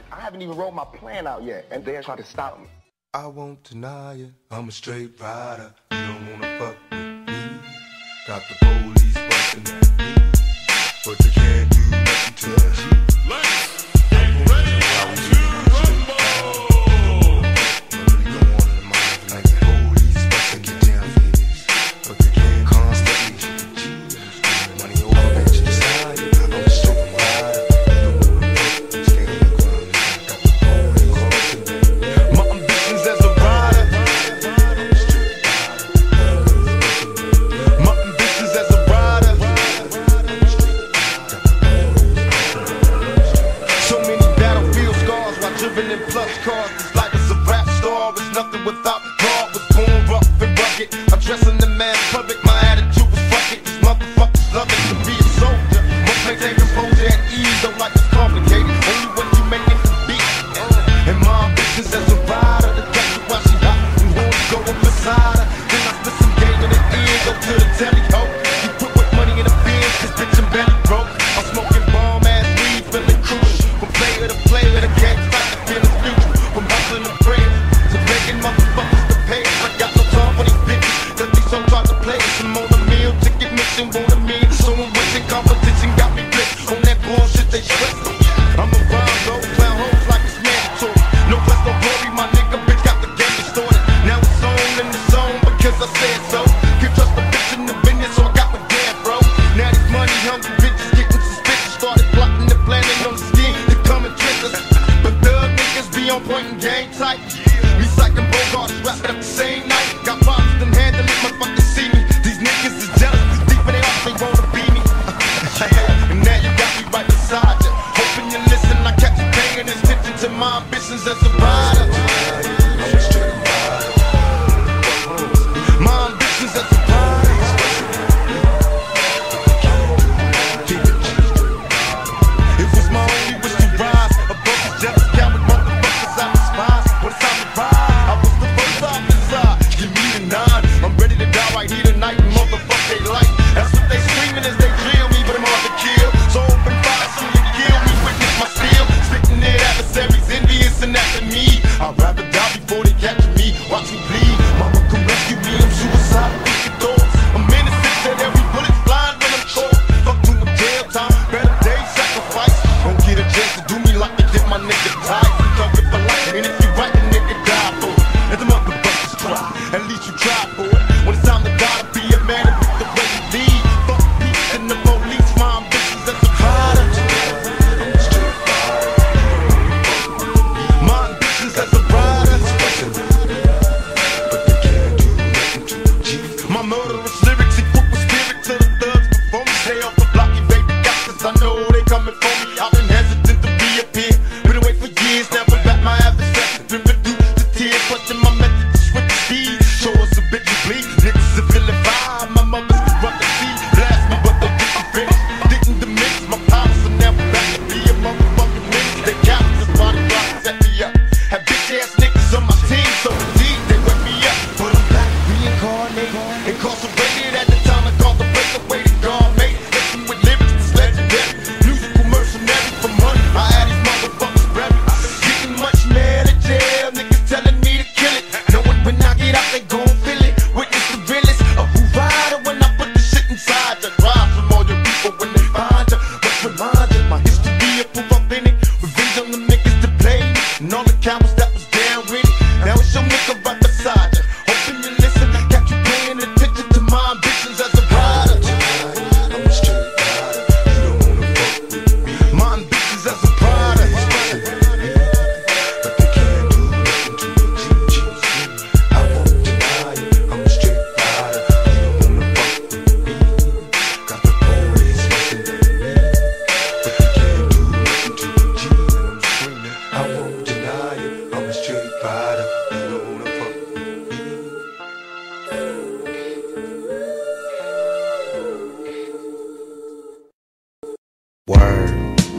I haven't even wrote my plan out yet, and they're trying to stop me. I won't deny it, I'm a straight rider. You don't wanna fuck with me. Got the police busting at me, but they can't do nothing to the G. Let's get ready to rumble! Really don't want it in my life like the police busting get down for this, but they can't constantly hit the G. Money over at your side, I'm a straight rider. You don't wanna fuck with me, stay on the ground. Got the police busting at me. My ambitions as a rider. My ambitions as a rider. So many battlefield scars while driven in plus cars. This life is a rap star, it's nothing without God. Was born rough and rugged. I'm dressing the man public, my attitude was fuck it. These motherfuckers love it to be a soldier. Most maintain composure at ease, don't like it's complicated. Only when you make it to be. And my ambitions as a rider, the catch you while she hot. You want to go up beside her. Then I spit some game in the ear, go to the telly ho. You put with money in the bins, cause bitch I'm belly broke. I'm smoking bomb ass weed, feeling crucial. From player to player, the game fight the feelings mutual. From hustling to praying, to begging motherfuckers to pay. I got no time for these bitches, cause these so hard to play. Some on the meal, ticket missing, want a meal. So I'm wishing competition got me blitzed on that bullshit they sweat. I'm a rhyme, go clown hoes like it's mandatory. No quest, no glory, my nigga bitch got the game distorted. Now it's on in the zone because I said so. Can't trust the bitch in the business, so I got my dad, bro. Now these money hungry bitches getting suspicious. Started plotting and planning on the scheme to come and trick us. But thug niggas be on point and game tight. Recycling Bogarts, rap it up the same night. Got problems and handle it, motherfuckers see me. These niggas is jealous, cause deep in their hearts they wanna be me. And now you got me right beside you. Hoping you listen, I catch you paying attention to my ambitions as a rider. I'm a straight rider. My ambitions as a rider. It was my only wish to rise above the jealous coward motherfuckers I despise. When it's time to ride, I was the first officer. Give me the 9. I'm ready to die right here tonight. Motherfuck they like. That's what they screaming as they drill me, but I'm hard to kill. So open fire, soon you kill me. Witness my steel, spitting it adversaries, envious and after me. I'd rather die before they catch me. Watch me bleed. Mama come rescue me. I'm suicidal with the doors. I'm innocent that every bullet's blind when I'm cold. Fuck to my jail time. Better days sacrifice. Don't get a chance to do me like they did my nigga Ty. Talk it for life, and if you right, the nigga die for it. And the motherfuckers try. At least you try for it. When it's time to die to be a man and pick the way you lead. Fuck peace and the police. My ambitions as a rider. My ambitions as a rider. But they can't do nothing to the G. My murderous lyrics equip with spirit to the thugs before me. Stay off the block, you baby got, cause I know they coming for me. I've been hesitant to reappear. Been away for years, never back my adversaries. Been reduced to tears, questing my method to switch the speed. Show us a bit to bleed. Niggas are feeling vibe. My mother's corrupt the seed. Blast me, but they didn't finish. Didn't diminish my powers, so never back to be a motherfucking menace. They captures the body blocks set me up. Have bitch ass niggas on my team, so indeed they wake me up. But I'm back, reincarnated, incarcerated at the time I called the break away to God made. Listen with lyrics, it's legendary. Musical mercenary for money. I had these motherfuckers buried. Getting much mad at jail, niggas telling me to kill it. Knowing when I get out, they gon' feel it. Witness the realest of who rider when I put the shit inside you. Rise from all your people when they find you. But remind you, my history of proof authentic. Revenge on the niggas that played me. And all the cowards that was down with it. Now it's your nigga right beside you. Hoping you listen, I got you paying attention to my ambitions as a rider. I'm a straight rider. You don't wanna fuck with me. My ambitions as a rider. But they can't do nothing to the G. I won't deny it. I'm a straight rider. You don't wanna fuck with me. Got the police rushing at me. But they can't do nothing to the G. And I'm screaming. I won't deny it. I'm a straight rider. You don't wanna fuck with me. Word.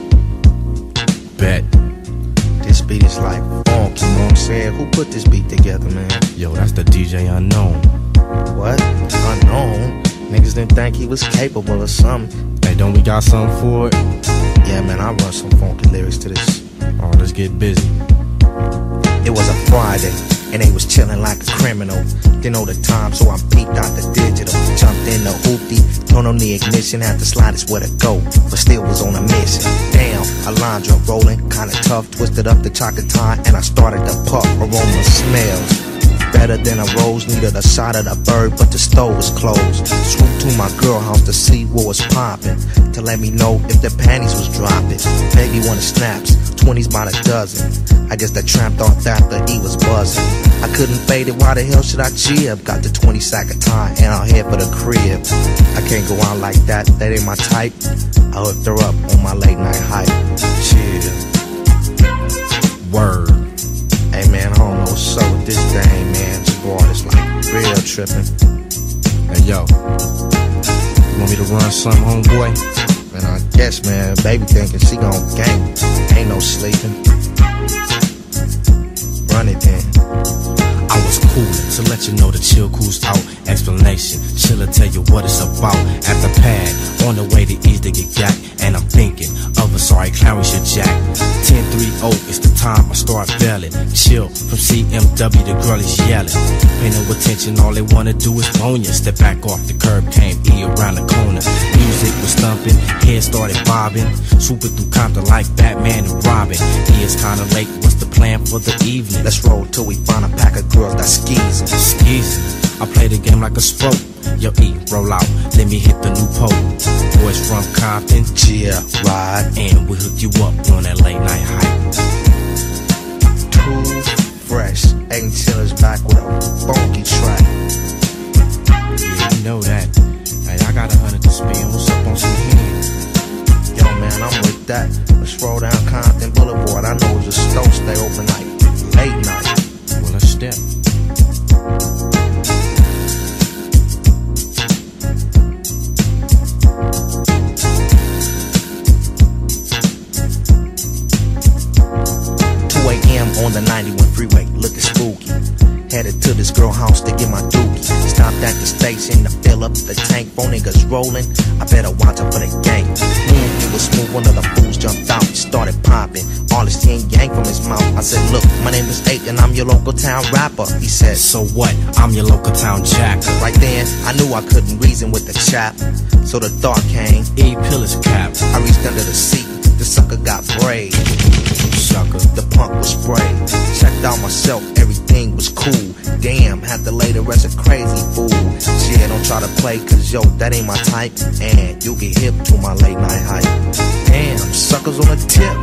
Bet. This beat is like funk, you know what I'm saying? Who put this beat together, man? Yo, that's the DJ Unknown. What? Unknown? Niggas didn't think he was capable of something. Hey, don't we got something for it? Yeah, man, I run some funky lyrics to this. Oh, let's get busy. It was a Friday, and they was chillin' like a criminal. Didn't know the time, so I peeped out the digital. Jumped in the hoopty, turned on the ignition, had to slide is where to go, but still was on a mission. Damn, Alondra rolling, kinda tough, twisted up the chocolate tie, and I started to puff. Aroma smells better than a rose, needed a shot of the bird, but the stove was closed. Swooped to my girl house to see what was poppin', to let me know if the panties was dropping. Baby wanted snaps, 20s by the dozen. I guess that tramp thought that the E was buzzing. I couldn't fade it, why the hell should I jib? Got the 20 sack of tie and I'll head for the crib. I can't go out like that, that ain't my type. I hooked her up on my late night hype. Chill. Word. Hey man, I don't know what's up with this thing, man. This boy is like real tripping. Hey yo, you want me to run something, homeboy? Man, I guess, man, baby thinking she gon' gang. Ain't no sleeping. Run it then. I was coolin' to let you know the chill cool's out. Explanation, chill'll tell you what it's about. At the pad, on the way to ease to get got. And I'm thinking of a sorry Clarence Jack. 10-3-0, it's the time I start bailing. Chill from CMW, the girl is yelling. Pay no attention, all they wanna do is bone ya. Step back off the curb, came E around the corner. Music was thumping, head started bobbing. Swooping through Compton like Batman and Robin. E is kinda late, what's the plan for the evening? Let's roll till we find a pack of girls that skeezing. Skeezing, I play the game like a sport. Yo E, roll out, let me hit the new pole. Boys from Compton, Yeah, ride. and we hook you up on that late night hype. Too fresh. Ain't Chillers back with a funky track. Yeah, you know that. Hey, I got 100 to spend. What's up on some hands? Yo man, I'm with that. Let's roll down Compton Boulevard. I know it's a store stay open like late night. Well, let's step. 2 a.m. on the 91 freeway, looking spooky. Headed to this girl house to get my dookie. Stopped at the station to fill up the tank. Four niggas rolling, I better watch out for the gang. It was smooth, one of the fools jumped out, started popping. All this yin yang from his mouth. I said, look, my name is 8 and I'm your local town rapper. He said, So what? I'm your local town jacker. right then, I knew I couldn't reason with the chap. So the thought came, E pill is cap. I reached under the seat, the sucker got brayed. Sucker. The punk was sprayed. Checked out myself, everything was cool. Damn, had to lay the rest a crazy fool. Shit, don't try to play, cause yo, that ain't my type. And you get hip to my late night hype. Damn, suckers on the tip.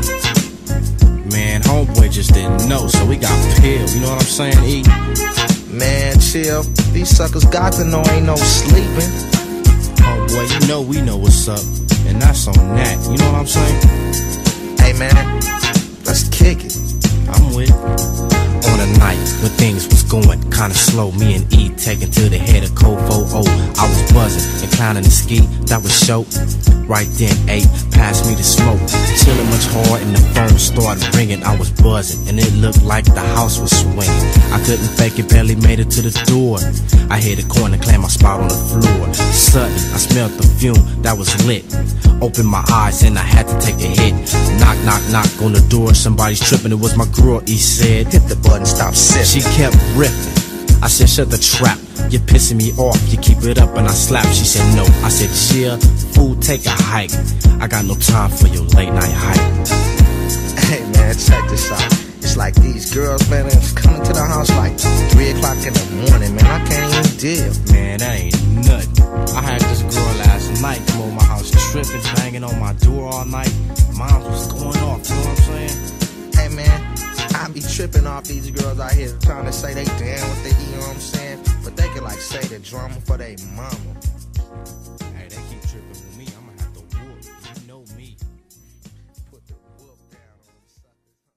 Man, homeboy just didn't know, so we got peeled. You know what I'm saying, E? Man, chill. These suckers got to know ain't no sleeping. Homeboy, you know we know what's up. And that's on that. You know what I'm saying? Hey man, let's kick it. I'm with it. On a night when things was going kinda slow, me and E taking to the head of Code 4-0. I was buzzing and clowning the ski, that was show. Right then, 8 passed me the smoke. Chilling much hard and the phone started ringing. I was buzzing and it looked like the house was swinging. I couldn't fake it, barely made it to the door. I hit a corner, claimed my spot on the floor. Suddenly, I smelled the fume that was lit. Opened my eyes and I had to take a hit. Knock, knock, knock on the door. Somebody's tripping, it was my girl, E said. Hit the button, stop sipping. She kept ripping. I said, shut the trap. You're pissing me off. You keep it up and I slap. She said, no. I said, yeah, fool, take a hike. I got no time for your late night hype. Hey man, check this out. It's like these girls, man, it's coming to the house like 3 o'clock in the morning, man. I can't even deal. Man, that ain't nothing. I had this girl last night come over my house tripping, banging on my door all night. Mom was going off, you know what I'm saying? Hey man, I be tripping off these girls out here trying to say they down with the E, you know what I'm saying? But they can like say the drama for their mama. Hey, they keep tripping with me. I'ma have to whoop. You know me. Put the whoop down on the suckers.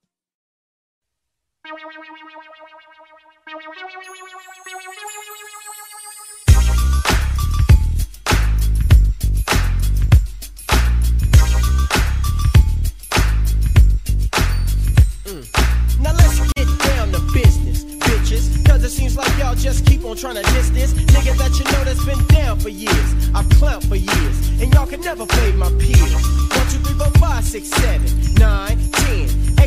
Now let's get down to business, bitches. Cause it seems like y'all just keep on trying to diss this nigga that you know that's been down for years. I've clowned for years, and y'all can never fade my peers. 1, 2, 3, 4, 5, 6, 7, 9, 10, 8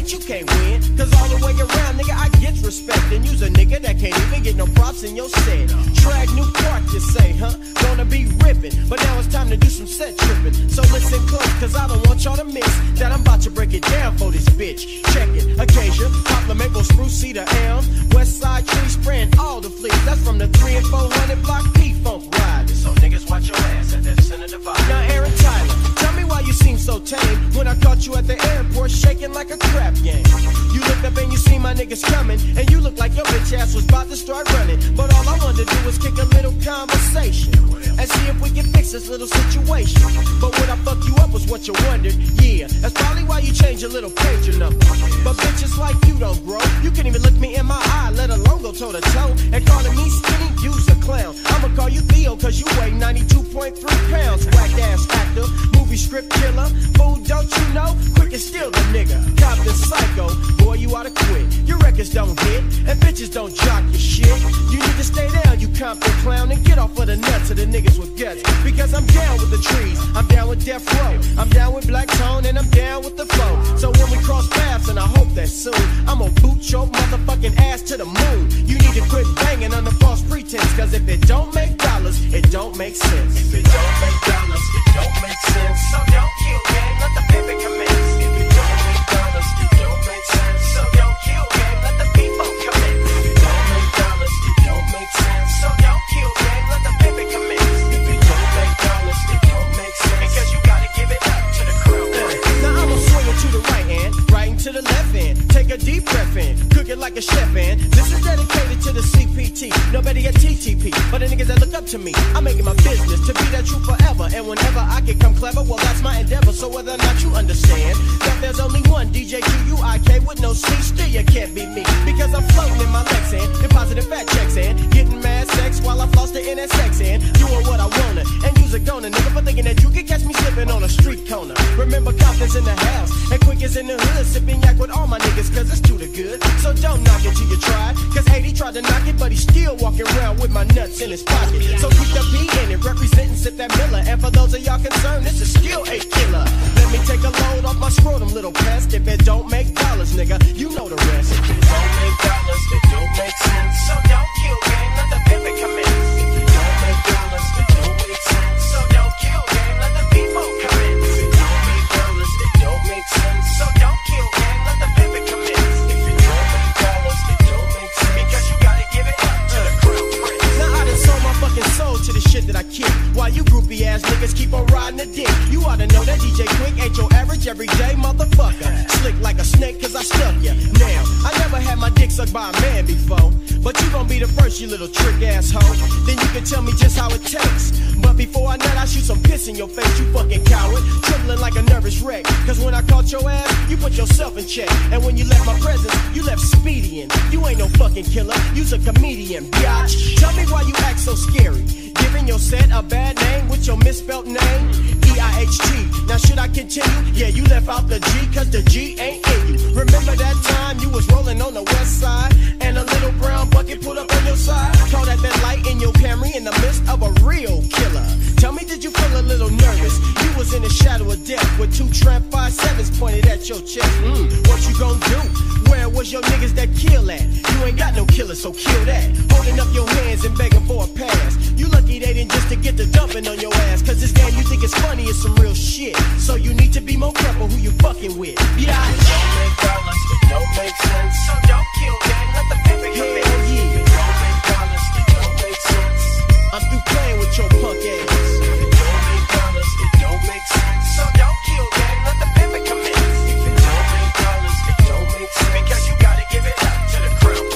ain't you can't win. Cause all the way around, nigga, I get respect. And you's a nigga that can't even get no props in your set. Drag new park, you say, huh? Gonna be ripping. But now it's time to do some set tripping. So listen close, cause I don't want y'all to miss that I'm about to break it down for this bitch. Check it, Acacia, poplar, maple, spruce, cedar, elm, west side tree spraying all the fleas. That's from the 3 and 400 block P-Funk ride. So niggas watch your ass at that center divide. Now Aaron Tyler, tell me why you seem so tame when I caught you at the airport shaking like a crap game. You looked up and you see my niggas coming, and you look like your bitch ass was about to start running. But all I wanted to do was kick a little conversation and see if we can fix this little situation. But would I fuck you up was what you wondered. Yeah, that's probably why you changed your little pager number. But bitches like you don't grow. You can't even look me in my eye, let alone go toe to toe. And calling me skinny, you's a clown. I'ma call you Theo, cause you weigh 92.3 pounds. Whack ass actor, movie script killer. Fool, don't you know? Quick and steal the nigga. Compton psycho, boy, you oughta quit. Your records don't hit, and bitches don't jock your shit. You need to stay down, you Compton clown, and get off of the nuts of the niggas with guts. Because I'm down with the trees, I'm down with Death Row, I'm down with Black Tone, and I'm down with the flow. So when we cross paths, and I hope that soon, I'm gonna boot your motherfucking ass to the moon. You need to quit banging under false pretense, cause if it don't make dollars, it don't make sense. If it don't make dollars, it don't make sense. So don't kill, man, let the baby commence. If it don't make dollars, it don't make sense. So don't kill, man, let the people commence. If it don't make dollars, it don't make sense. So don't kill, man, let the baby commence. If it don't make dollars, it don't make sense. Because you gotta give it up to the crew. Now I'ma swing it to the right hand, right into the left hand. Take a deep breath in, cook it like a chef and this is dedicated to the CPT, nobody at TTP, but the niggas that look up to me. I make it my business to be that true forever, and whenever I can come clever, well that's my endeavor. So whether or not you understand that there's only one DJ QUIK with no C, still you can't be me, because I'm floating in my Lexan, depositing fat checks and getting mad sex while I floss the NSX and doing what I wanna, and use a gonna nigga for thinking that you can catch me slipping on a street corner. Remember Compton's in the house, and Quick is in the hood, sipping yak with all my niggas, cause it's too the good. So don't knock it till you try, cause 80 tried to knock it, but he's still walking around with my nuts in his pocket. So keep the P in it, representing Sip That Miller, and for those of y'all concerned, this is still a killer. Let me take a load off my scrotum, little pest. If it don't make dollars, nigga, you know the rest. If it don't make dollars, it don't make sense. So don't kill, gang, let the pivot commence. If it don't make dollars, it don't make sense. So don't kill, gang, let the people commence. If it don't make dollars, it don't make sense. So don't kill, gang, let the pivot commence. If it don't make dollars, it don't make sense. Because you gotta give it up to the crew. Now I done sold my fucking soul to the shit that I kick, while you groupie ass niggas keep on riding the dick. You oughta know that DJ Quick ain't your average everyday motherfucker. Slick like a snake cause I stuck ya. Now, I never had my dick sucked by a man before, but you gon' be the first, you little trick asshole. Then you can tell me just how it tastes. But before I nut, I shoot some piss in your face, you fucking coward. Trembling like a nervous wreck, cause when I caught your ass, you put yourself in check. And when you left my presence, you left speedian. You ain't no fucking killer, you's a comedian, biatch. Tell me why you act so scary, giving your set a bad name with your misspelt name, E-I-H-T. Now should I continue? Yeah, you left out the G, cause the G ain't in you. Remember that time you was rolling on the west side, and a little brown bucket pulled up on your side? Caught at that light in your Camry in the midst of a real killer. Tell me, did you feel a little nervous? You was in the shadow of death with 2 tramp 5.7s pointed at your chest. What you gon' do? Where was your niggas that kill at? You ain't got no killer, so kill that. Holding up your hands and begging for a pass. You lucky they didn't just to get the dumping on your ass, cause this game you think is funny is some real shit. So you need to be more careful who you fucking with. Yeah, it don't make dollars, it don't make sense. So don't kill, gang, let the paper come in. Yeah, it don't make dollars, it don't make sense. I'm through playing with your punk ass. If it don't make dollars, it don't make sense. So don't kill, gang, let the paper come in. If it don't make dollars, it don't make sense. Because you gotta give it up to the crown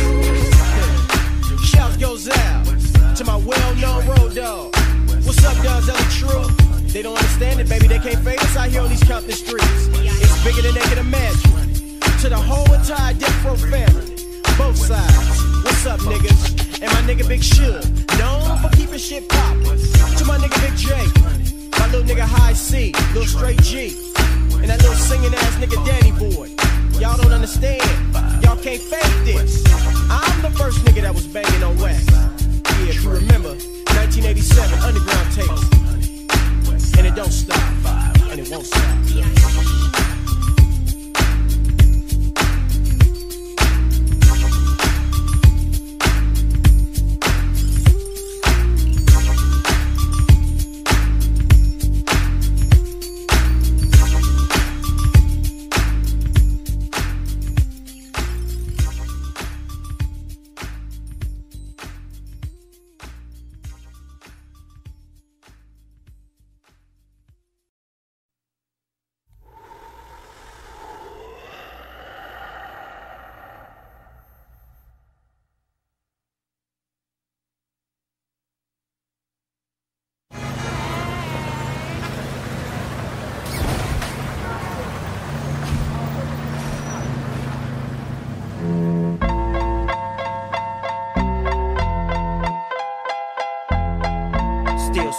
prince. Shout goes out to my well-known road dog. What's up, dogs? Ellie True. They don't understand it, baby. They can't fade us out here on these Compton streets. It's bigger than they can imagine. To the whole entire Death Row family, both sides. What's up, niggas? And my nigga Big Suge, known for keeping shit poppin'. To my nigga Big J, my little nigga High C, little Straight G, and that little singing ass nigga Danny Boy. Y'all don't understand. Y'all can't fake this. I'm the first nigga that was banging on wax. Yeah, if you remember, 1987 underground tapes. And it don't stop, and it won't stop.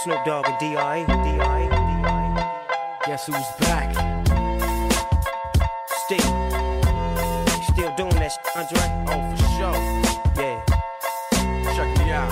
Snoop Dogg and D.R.E. Guess who's back? Still doing that shit, Andre? Oh, for sure. Yeah. Check me out.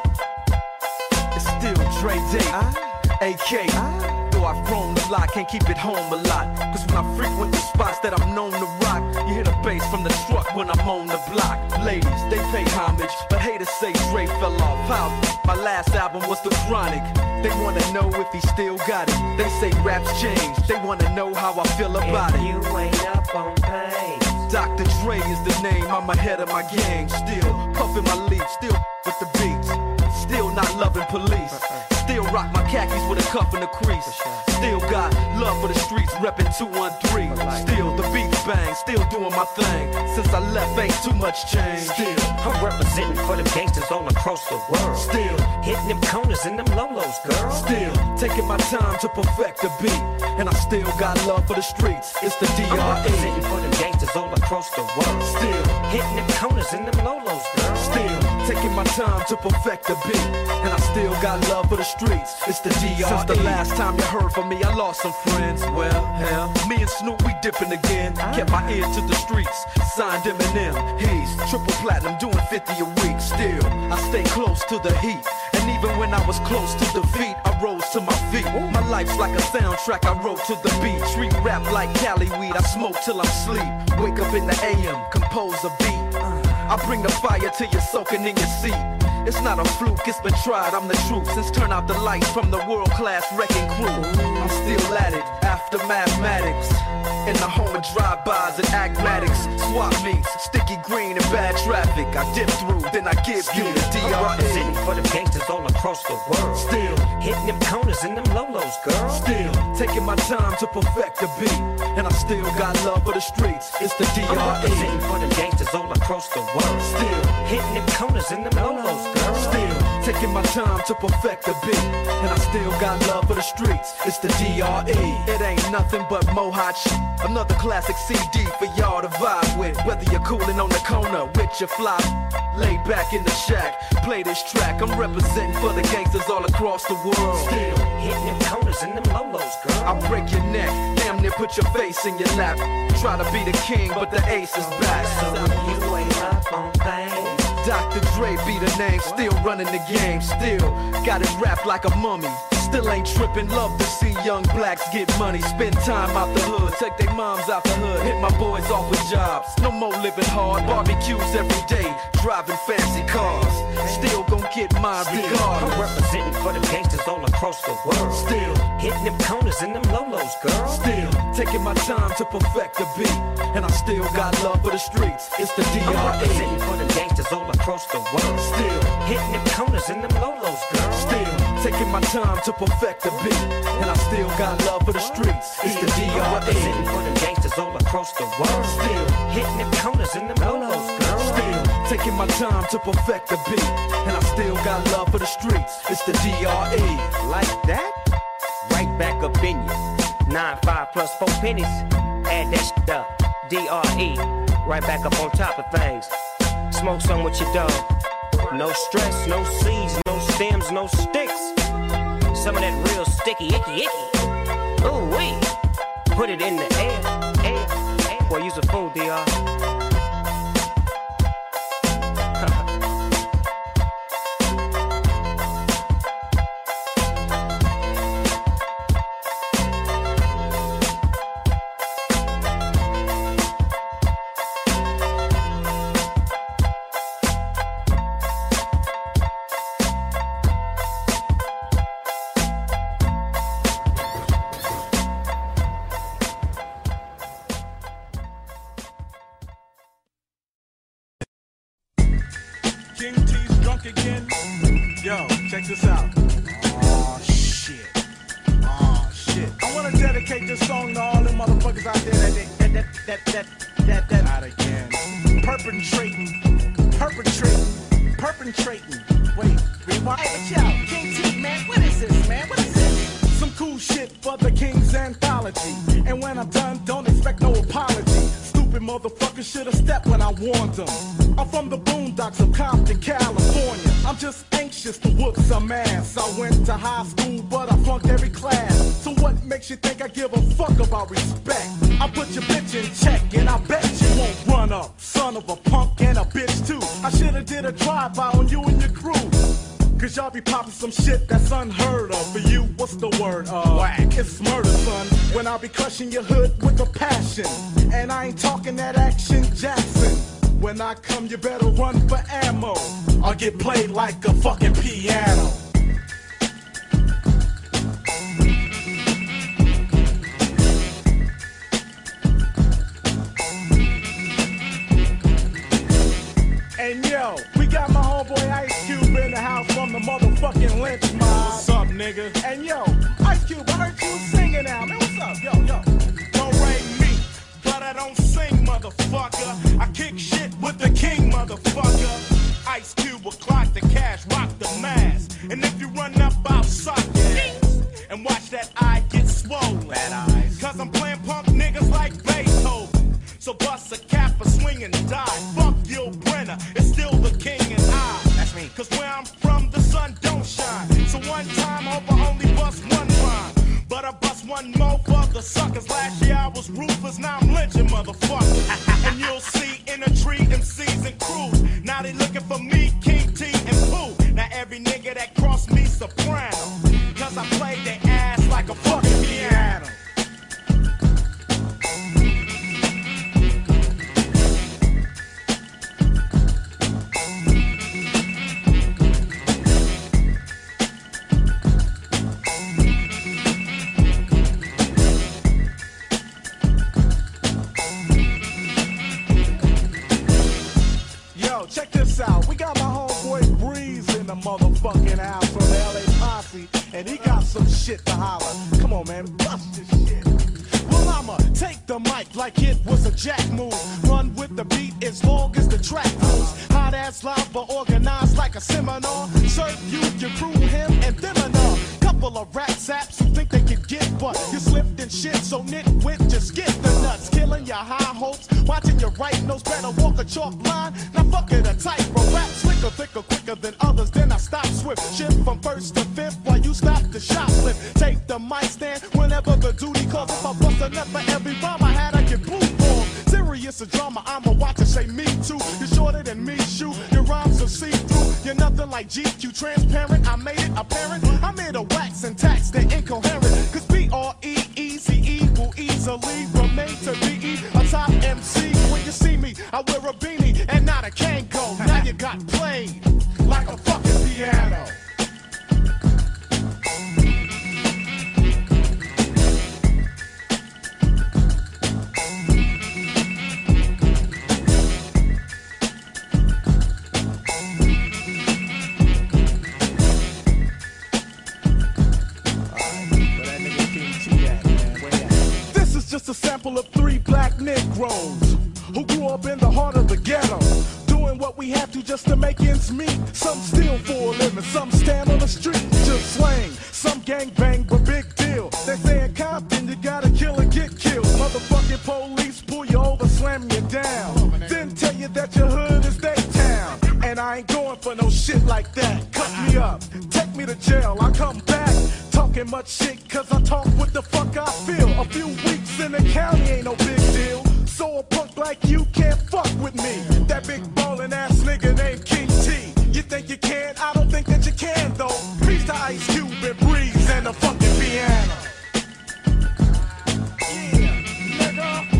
It's still Dre Day, AK. Though I've grown a lot, can't keep it home a lot. Cause when I frequent the spots that I'm known to rock, you hear the bass from the truck when I'm on the block. Ladies, they pay homage, but haters say Dre fell off. How? My last album was The Chronic. They wanna know if he still got it. They say raps change, they wanna know how I feel about it. You ain't up on pain. Dr. Dre is the name, I'm ahead of my gang. Still puffin' my leaf, still with the beats. Still not loving police. Still rock my khakis with a cuff and a crease. Still got love for the streets, reppin' 213. Still the beats bang, still doing my thing. Since I left, ain't too much change. Still I'm representing for the gangsters all across the world. Still hitting them corners and them lolos, girl. Still taking my time to perfect the beat. And I still got love for the streets. It's the I'm D.R.E. representing for the gangsters all across the world. Still hitting them corners and them lolos, girl. Still taking my time to perfect the beat. And I still got love for the streets. It's the D.R.E. Since the last time you heard from me, I lost some friends. Well, hell, me and Snoop, we dipping again. Kept my ear to the streets. Signed Eminem. He's triple platinum, doing 50 a week. Still, I stay close to the heat. And even when I was close to defeat, I rose to my feet. My life's like a soundtrack, I wrote to the beat. Street rap like Cali weed, I smoke till I'm sleep. Wake up in the AM, compose a beat. I bring the fire till you're soaking in your seat. It's not a fluke, it's been tried, I'm the truth. Since turn out the lights from the world-class wrecking crew, I'm still at it, after mathematics. In the home of drive-bys and acmatics. Swap meets, sticky green and bad traffic. I dip through, then I give you the I'm D.R.E. representing for the gangsters all across the world. Still hitting them corners and them lolos, girl. Still taking my time to perfect the beat. And I still got love for the streets. It's the I'm D.R.E. representing for the gangsters all across the world. Still hitting them corners and them lolos, girl. Still taking my time to perfect the beat. And I still got love for the streets. It's the D.R.E. It ain't nothing but mohawk shit. Another classic CD for y'all to vibe with. Whether you're coolin' on the corner with your fly, lay back in the shack, play this track. I'm representing for the gangsters all across the world. Still hitting them corners and them lolos, girl. I'll break your neck, damn near put your face in your lap. Try to be the king, but the ace is back. So you ain't up on things. Dr. Dre be the name, still running the game. Still got it wrapped like a mummy. Still ain't trippin', love to see young blacks get money. Spend time out the hood, take their moms out the hood. Hit my boys off with jobs, no more living hard. Barbecues every day, driving fancy cars. Still gon' get mine regardless. I'm representing for the gangsters all across the world. Still hitting them corners and them lolos, girl. Still taking my time to perfect the beat. And I still got love for the streets. It's the D.R.E. I'm representing for the gangsters all across the world. Still hitting them corners and them lolos, girl. Still taking my time to perfect the beat. And I still got love for the streets. It's the D.R.E. I'm representing for the gangsters all across the world. Still hitting them corners and them lolos, girl. Still taking my time to perfect the beat. And I still got love for the streets. It's the D.R.E. Like that? Right back up in you. 9-5 plus 4 pennies. Add that shit up. D.R.E. Right back up on top of things. Smoke some with your dog. No stress, no seeds, no stems, no sticks. Some of that real sticky, icky. Ooh wee. Put it in the air. Boy, use a fool, D.R. King T's drunk again. Yo, check this out. Oh shit. I wanna dedicate this song to all them motherfuckers out there that out again. Perpetrating. Wait, rewind. Hey, but yo, King T, man, what is this, man? What is this? Some cool shit for the King's Anthology. And when I'm done, don't expect no apology. Stupid motherfuckers should've stepped when I warned them. I'm from the boondocks of Compton, California. I'm just anxious to whoop some ass. I went to high school, but I flunked every class. So what makes you think I give a fuck about respect? I put your bitch in check, and I bet you won't run up. Son of a punk and a bitch too. I shoulda did a drive-by on you and your crew. Cause y'all be popping some shit that's unheard of. For you, what's the word? Whack. It's murder, son. When I be crushing your hood with a passion. And I ain't talking that Action Jackson. When I come, you better run for ammo. Or get played like a fucking piano. And yo, we got my homeboy Ice Cube in the house from the motherfucking Lynch Mob. What's up, nigga? And yo, Ice Cube, I heard you was singing now, man. What's up? Yo. Don't rate me, but I don't sing, motherfucker. I kick shit with the king, motherfucker. Ice Cube will clock the cash, rock the mask. And if you run up, I'll suck your ass. And watch that eye get swollen. Bad eyes. Cause I'm playing punk niggas like Beethoven. So bust a cap or swing and die. Fuck Gil Brenner, it's still the king and I. That's me. Cause where I'm from, the sun don't shine. So one time, hope I only bust one rhyme. But I bust one more for the suckers. Last year I was ruthless, now I'm lynching motherfuckers. And you'll see in a tree MCs and crews. Now they looking for me, King T and Pooh. Now every nigga that crossed me soprano. Cause I played their ass like a fucking piano. Check this out, we got my homeboy Breeze in the motherfucking house from the LA Posse, and he got some shit to holler. Come on, man, bust this shit. Well, I'ma take the mic like it was a jack move. Run with the beat as long as the track moves. Hot ass lava organized like a seminar. Serve you, your crew, him, and them enough. Couple of rap saps who think they can get, but you slipped and shit, so nitwit, just get the nuts. Killing your high hopes, watching your right nose, better walk a chalk line. Now fuck it, a tight roll, rap slicker, thicker, quicker than others, then I stop swift. Shift from first to fifth while you stop the shoplift. Take the mic stand whenever the duty calls. If I bust a nut for every rhyme I had, I get blue balls. Serious a drama, I'ma watch it say me too. You're shorter than me, shoot, your rhymes are see-through. You're nothing like GQ, transparent, I made it apparent. I'm here to wax and tax, they're incoherent. Cause B-R-E-E-Z-E will easily remain to be a top MC. When you see me, I wear a beanie and not a Kango. Now you got played like a fucking piano. Just a sample of 3 black Negroes who grew up in the heart of the ghetto, doing what we have to just to make ends meet. Some steal for a living, some stand on the street, just slang. Some gang bang, but big deal. They say in Compton you gotta kill and get killed. Motherfucking police pull you over, slam you down, then tell you that your hood is their town. And I ain't going for no shit like that. Cut me up, take me to jail, I come back talking much shit cause I talk what the fuck I feel. A few weeks in the county ain't no big deal. So a punk like you can't fuck with me. That big ballin' ass nigga named King T. You think you can? I don't think that you can though. Peace to Ice Cube and Breeze and the fucking piano. Yeah, nigga.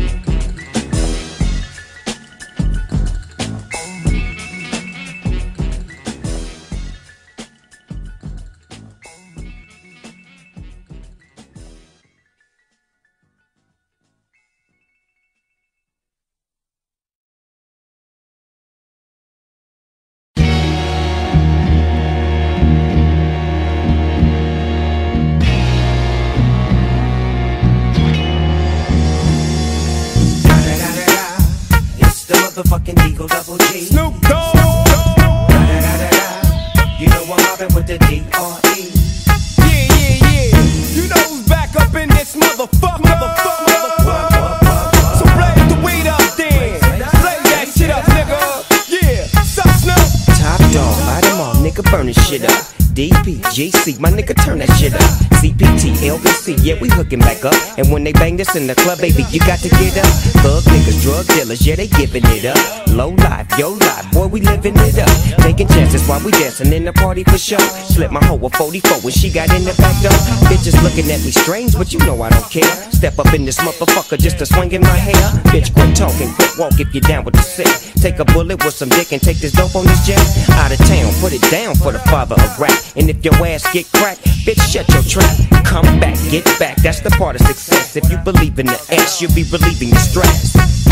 Motherfucking Eagle Double G. Snoop Dogg. You know I'm mobbing with the D.R.E. Yeah. You know who's back up in this motherfucker. So blaze the weed up then. Blaze that shit up, nigga. Yeah. Sup, Snoop? Top dog, light 'em all, nigga, burning shit up. DPGC, my nigga, turn that shit up. CPT, LBC, yeah, we hooking back up. And when they bang this in the club, baby, you got to get up. Thug niggas, drug dealers, yeah, they giving it up. Low life, yo life, boy, we living it up. Taking chances while we dancing in the party for sure. Slip my hoe a 44 when she got in the back door. Bitches looking at me strange, but you know I don't care. Step up in this motherfucker just to swing in my hair. Bitch, quit talking, quit walk if you're down with the sick. Take a bullet with some dick and take this dope on this jet. Out of town, put it down for the father of rap. And if your ass get cracked, bitch, shut your trap. Come back, get back, that's the part of success. If you believe in the ass, you'll be relieving your stress.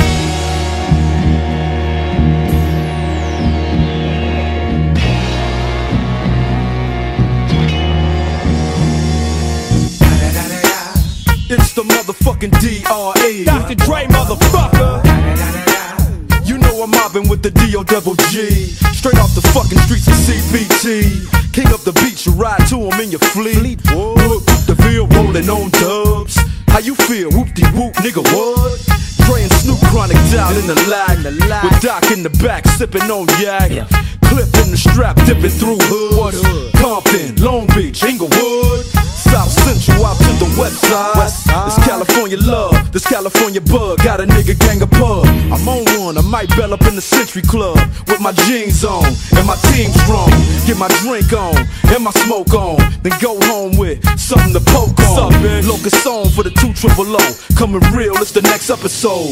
It's the motherfucking D.R.E. Dr. Dre, motherfucker. You know I'm mobbing with the D.O.G. Straight off the fucking streets of CBT. King up the beach, you ride to him in your fleet. Whoop, the field rolling on dubs. How you feel? Whoop-de-whoop, nigga, what? Dre and Snoop Chronic down in the lag. With Doc in the back, sipping on yak. Clip in the strap, dipping through hoods. Compton, Long Beach, Inglewood. South Central out to the west side. This California love, this California bug. Got a nigga gang of pub. I'm on one, I might bell up in the Century Club with my jeans on and my team strong. Get my drink on and my smoke on, then go home with something to poke on. Locust song for the 200O. Coming real, it's the next episode.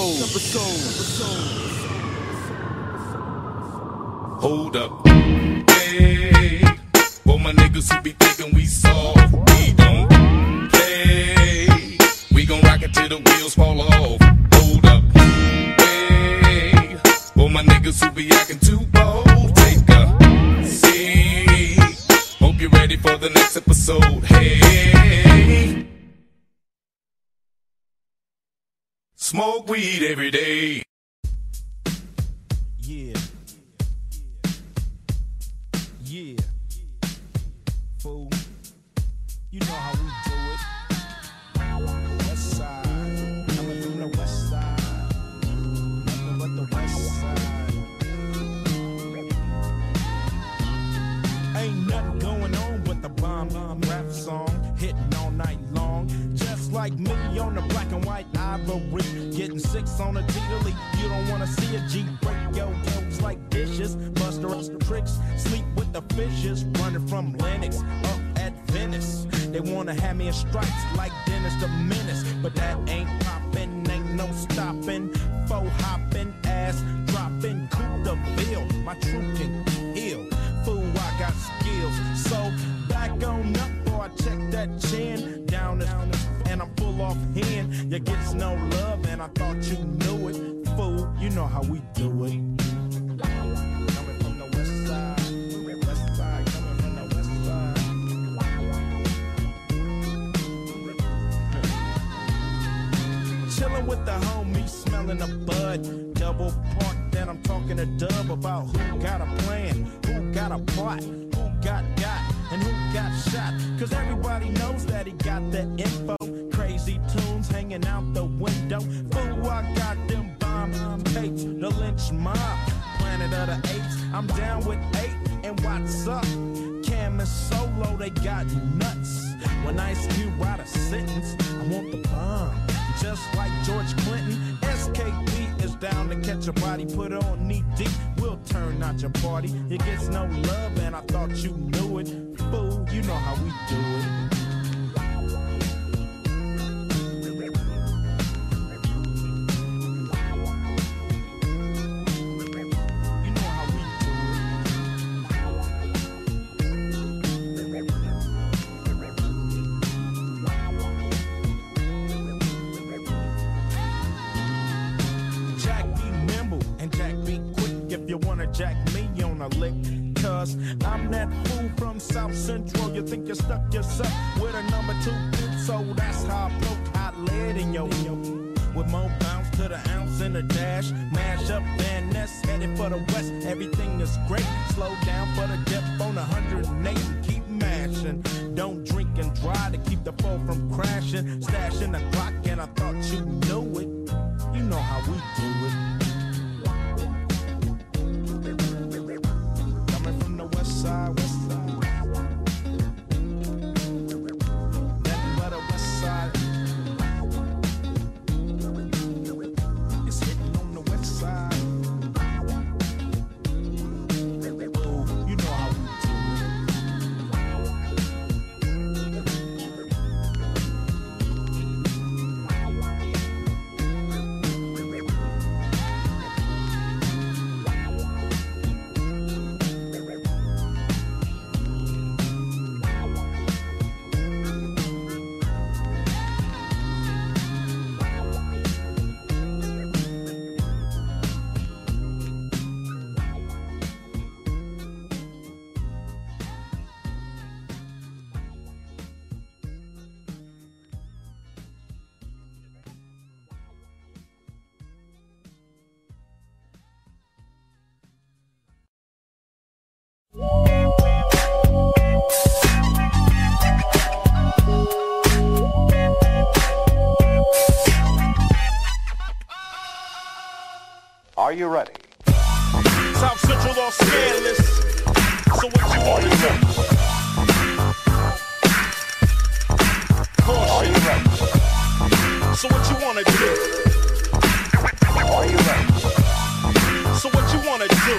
Hold up, hey, for my niggas who be thinking we soft, we don't play. We gon' rock it till the wheels fall off. Hold up, hey, for my niggas who be acting too bold, take a seat. Hope you're ready for the next episode. Hey, smoke weed every day. Yeah. Yeah, fool, you know how we do it. West side, coming from the west side, nothing but the west side. Ain't nothing going on but the bomb rap song, hitting all night long. Just like me on the black and white ivory, getting 6 on a T-Delete. You don't wanna see a G break your toes like dishes, buster tricks, sleep with the fishes, running from Lennox up at Venice. They wanna have me in stripes like Dennis the Menace, but that ain't poppin', ain't no stopping. Faux hopping, ass dropping, Coupe de Ville, my truth can heal. Fool, I got skills, so back on up, boy, I check that chin down and I'm full off hand. You gets no love, and I thought you knew it. Fool, you know how we do it. Coming from the west side, coming from the west side. Chillin' with the homies, smelling a bud. Double park, then I'm talking to Dub about who got a plan, who got a plot, who got, and who got shot. Cause everybody knows that he got the info. Crazy tunes hanging out the window. Fool, I got them bomb tapes, the lynch mob, Planet of the Apes. I'm down with 8, and what's up? Cam and Solo, they got nuts. When Ice Cube write a sentence, I want the bomb. Just like George Clinton, SKP is down to catch a body, put on knee deep. We'll turn out your party. It gets no love, and I thought you knew it. Fool, you know how we do it. Jack me on a lick, cause I'm that fool from South Central. You think you stuck yourself with a number 2 hit, so that's how I poke hot lead in your with more bounce to the ounce in the dash. Mash up Van Ness, headed for the west. Everything is great. Slow down for the dip on 108 and keep mashing. Don't drink and drive to keep the foe from crashing. Stashing the clock, and I thought you knew it. You know how we do it. West side, Are you ready? South Central all scandalous. So what you wanna do? Are you ready? So what you wanna do? Are you ready? So what you wanna do?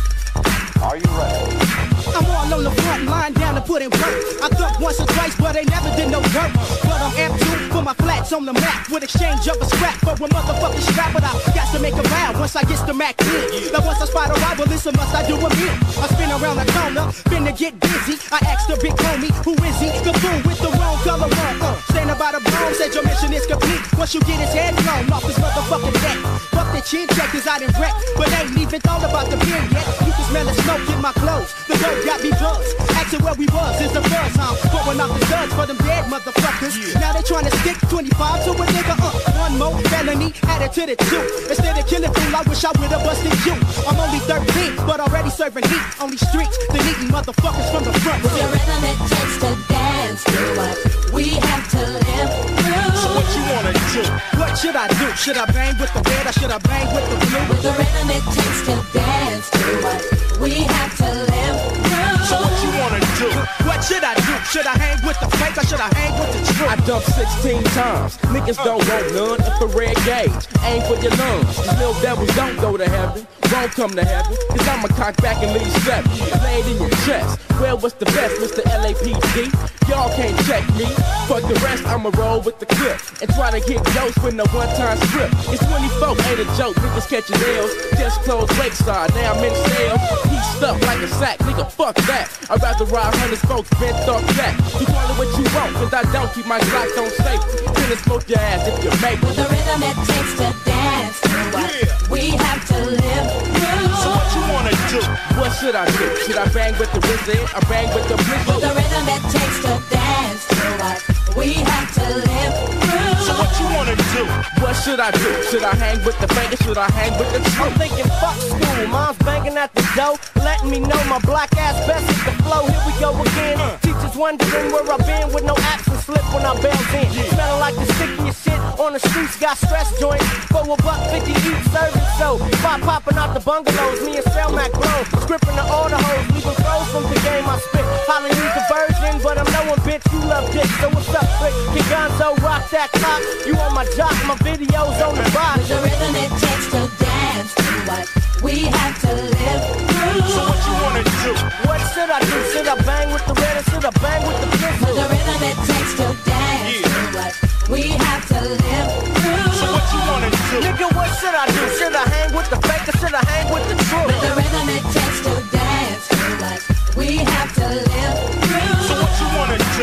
Are you ready? I'm all on the front line down to put in work. I thought once or twice, but they never did no work. But I'm amped to put my flats on the map with exchange of a scrap for a motherfucking strap. But I got to make a vow once I get the Mac in. Now once I spot a rival, listen, must I do a bit? I spin around the corner, finna get busy. I asked the big homie, who is he? The fool with the wrong color on. Standing by the broom, said your mission is complete. Once you get his head blown off his motherfucking neck. Fuck the chin check, cause I done wreck. But ain't even thought about the beer yet. You can smell the smoke in my clothes. The dope got me buzzed. Asking where we was, is a buzz, huh? Going off the studs for them dead motherfuckers. Now they tryna stick 25 to a nigga, one more felony added to the two. Instead of killing fool, I wish I would've busted you. I'm only 13, but already serving heat on these streets. The eating motherfuckers from the front. With the rhythm it takes to dance to what we have to live through. So what you wanna do? What should I do? Should I bang with the red or should I bang with the blue? With the rhythm it takes to dance to what we have to live through. So what you wanna do? What should I do? Should I hang with the fake or should I hang with the true? I dumped 16 times. Niggas don't want none. Infrared gauge. Aim for your lungs. These little devils don't go to heaven. Won't come to heaven. Cause I'ma cock back and leave 7. Lay it in your chest. Well, what's the best, Mr. LAPD? Y'all can't check me. Fuck the rest, I'ma roll with the clip. And try to get ghosts with no one-time script. It's 24, ain't a joke. Niggas catching nails. Just closed Lakeside. Now I'm in sales. He's stuck like a sack. Nigga, fuck that. I'd rather ride 100 folks, bent off that. You call it what you want, cause I don't keep my Glock on safety. Then smoke your ass if you make it. With the rhythm it takes to dance to what we have to live through. So what you wanna do? What should I do? Should I bang with the wizard or bang with the blizzard? With the rhythm it takes to dance to what we have to live through. So what you wanna do? What should I do? Should I hang with the fake or should I hang with the I'm truth? thinking fuck school, mom's banging at the door, letting me know my black ass best is the flow. Here we go again. Teachers wondering where I've been with no absence slip when I bailed in. Smelling like the stickiest shit on the streets, got stress joints. For $1.50 each service, so pop popping out the bungalows, me and Selmac blow, scripting the order hoes, leaving froze from the game I spit. Holla use the version, but I'm knowing bitch you love dick. So what's up, Rick? Kid Gonzo, rock that clock. You on my jock, my videos on the box. With the rhythm it takes to dance to what we have to live through. So what you wanna do? What should I do? Should I bang with the red or should I bang with the With blizzard? the rhythm it takes to dance to what we have to live through. So what you wanna do? Nigga, what should I do? Should I hang with the fake or should I hang with the With truth? the rhythm it takes to dance to what we have to live through. So what you wanna do?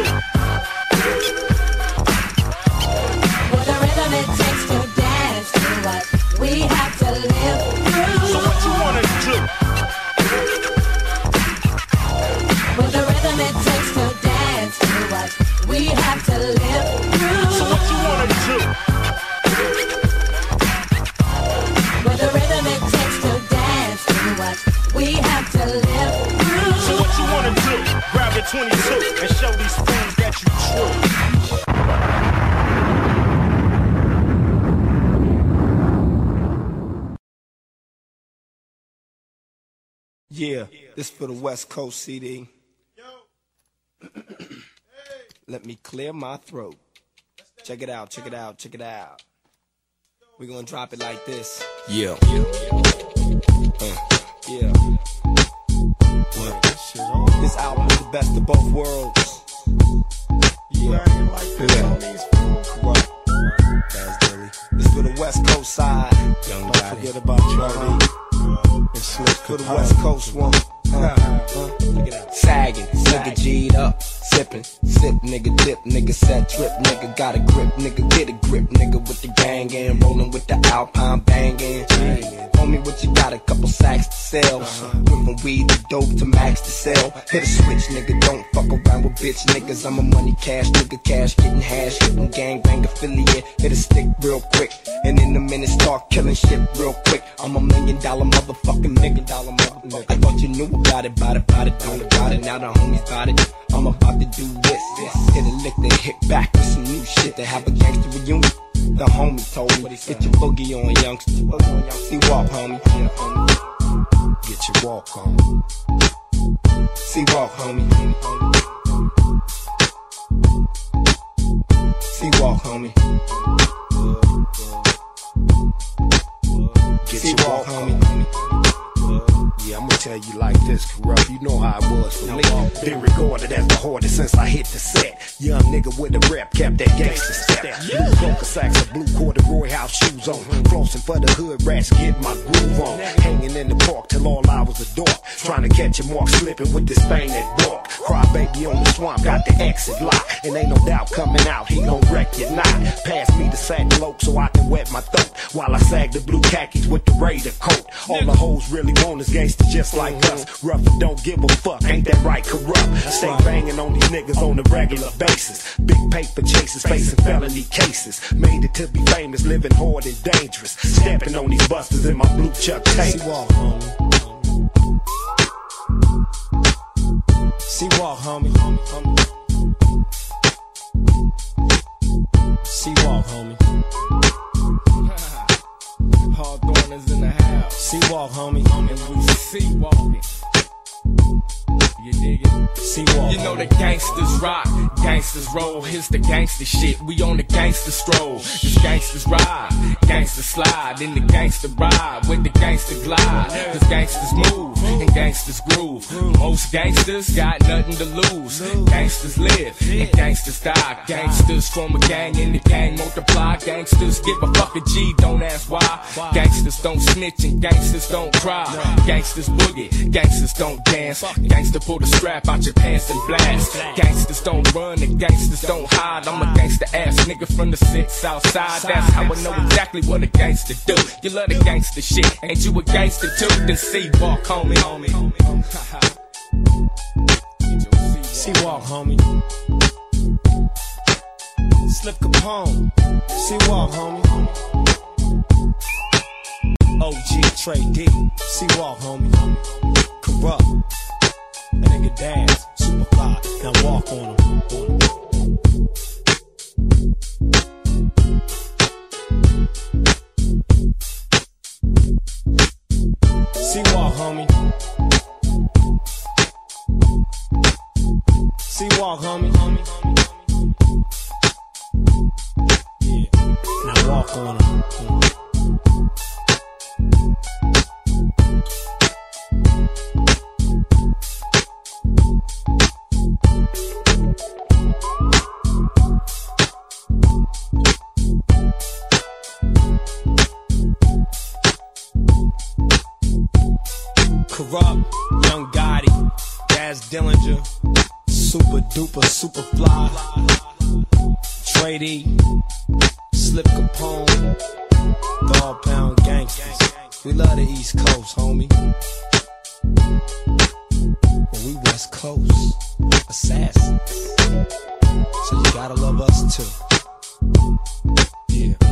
With the rhythm it takes to dance to what we have to live through. So what you wanna do? With the rhythm it takes to dance to what we have to live through. So what you wanna do? With the rhythm it takes to dance to what we have to live through. So what you wanna do? Grab your 22 and show these fools that you true. Yeah, this for the West Coast CD. Let me clear my throat. Check it out, check it out, check it out. We're gonna drop it like this. Yeah. Yeah. This album is the best of both worlds. Yeah. What? That's Dilly. This for the West Coast side. Don't forget about Charlie. For the West Coast one. Sagging, nigga G'd up, sippin', sip, nigga dip, nigga set trip, nigga got a grip, nigga get a grip, nigga with the gang and rollin' with the Alpine bangin'. Homie, what you got? A couple sacks to sell. Went from weed to dope to max to sell. Hit a switch, nigga, don't fuck around with bitch niggas. I'm a money cash nigga, cash getting hash, hitting gang bang affiliate. Hit a stick real quick, and in a minute start killing shit real quick. I'm $1 million motherfucking nigga. I thought you knew about it, don't about it. Now the homies got it. I'm about to do this. Hit a lick, then hit back with some new shit to have a gangster reunion. The homie told me, get your boogie on, youngster. See walk, homie. Get your walk on. See walk, homie. See walk, homie. Get your walk, homie. Yeah, I'ma tell you like this, Corrupt. You know how it was for me. Been regarded as the hardest since I hit the set. Young nigga with the rep, kept that gangster step. Blue poker sacks and blue corduroy house shoes on. Flossing for the hood rats, get my groove on. Hanging in the park till all hours of dark. Trying to catch a mark, slipping with this thing that bark. Cry baby on the swamp, got the exit lock. And ain't no doubt coming out, he gon' wreck your knot. Pass me the sack lope so I can wet my throat. While I sag the blue khakis with the Raider coat. All the hoes really want is gangster just like us. Rough and don't give a fuck, ain't that right, Corrupt? Stay banging on these niggas on a regular basis. Big paper chasers facing felony cases. Made it to be famous, living hard and dangerous. Stepping on these busters in my blue Chuck Taylor. See walk, homie. See walk, homie. Hawthorne is in the house. See walk, homie. And we see walking. You dig it? See walk. You know the gangsters rock, gangsters roll. Here's the gangster shit. We on the gangster stroll. This gangsters ride, gangsters slide. In the gangster ride with the gangster glide. Cause gangsters move and gangsters groove. Most gangsters got nothing to lose. Gangsters live and gangsters die. Gangsters form a gang and the gang multiply. Gangsters give a fuck a G, don't ask why. Gangsters don't snitch and gangsters don't cry. Gangsters boogie, gangsters don't dance. Gangster pull the strap out your pants and blast. Gangsters don't run and gangsters don't hide. I'm a gangster ass nigga from the 6 outside. That's how I know exactly what a gangster do. You love the gangster shit, ain't you a gangster too? Then see walk, homie. See walk, homie. Slip Capone. See walk, homie. OG Trey D. See walk, homie. Corrupt. That nigga dance, super fly. Now walk on him. See walk, homie. See walk, homie. Yeah. Now walk on him. Corrupt, Young Gotti, Daz Dillinger, super duper, super fly, Trey D, Slip Capone, Dog Pound Gangsters. We love the East Coast, homie. But we West Coast assassins. So you gotta love us too. Yeah.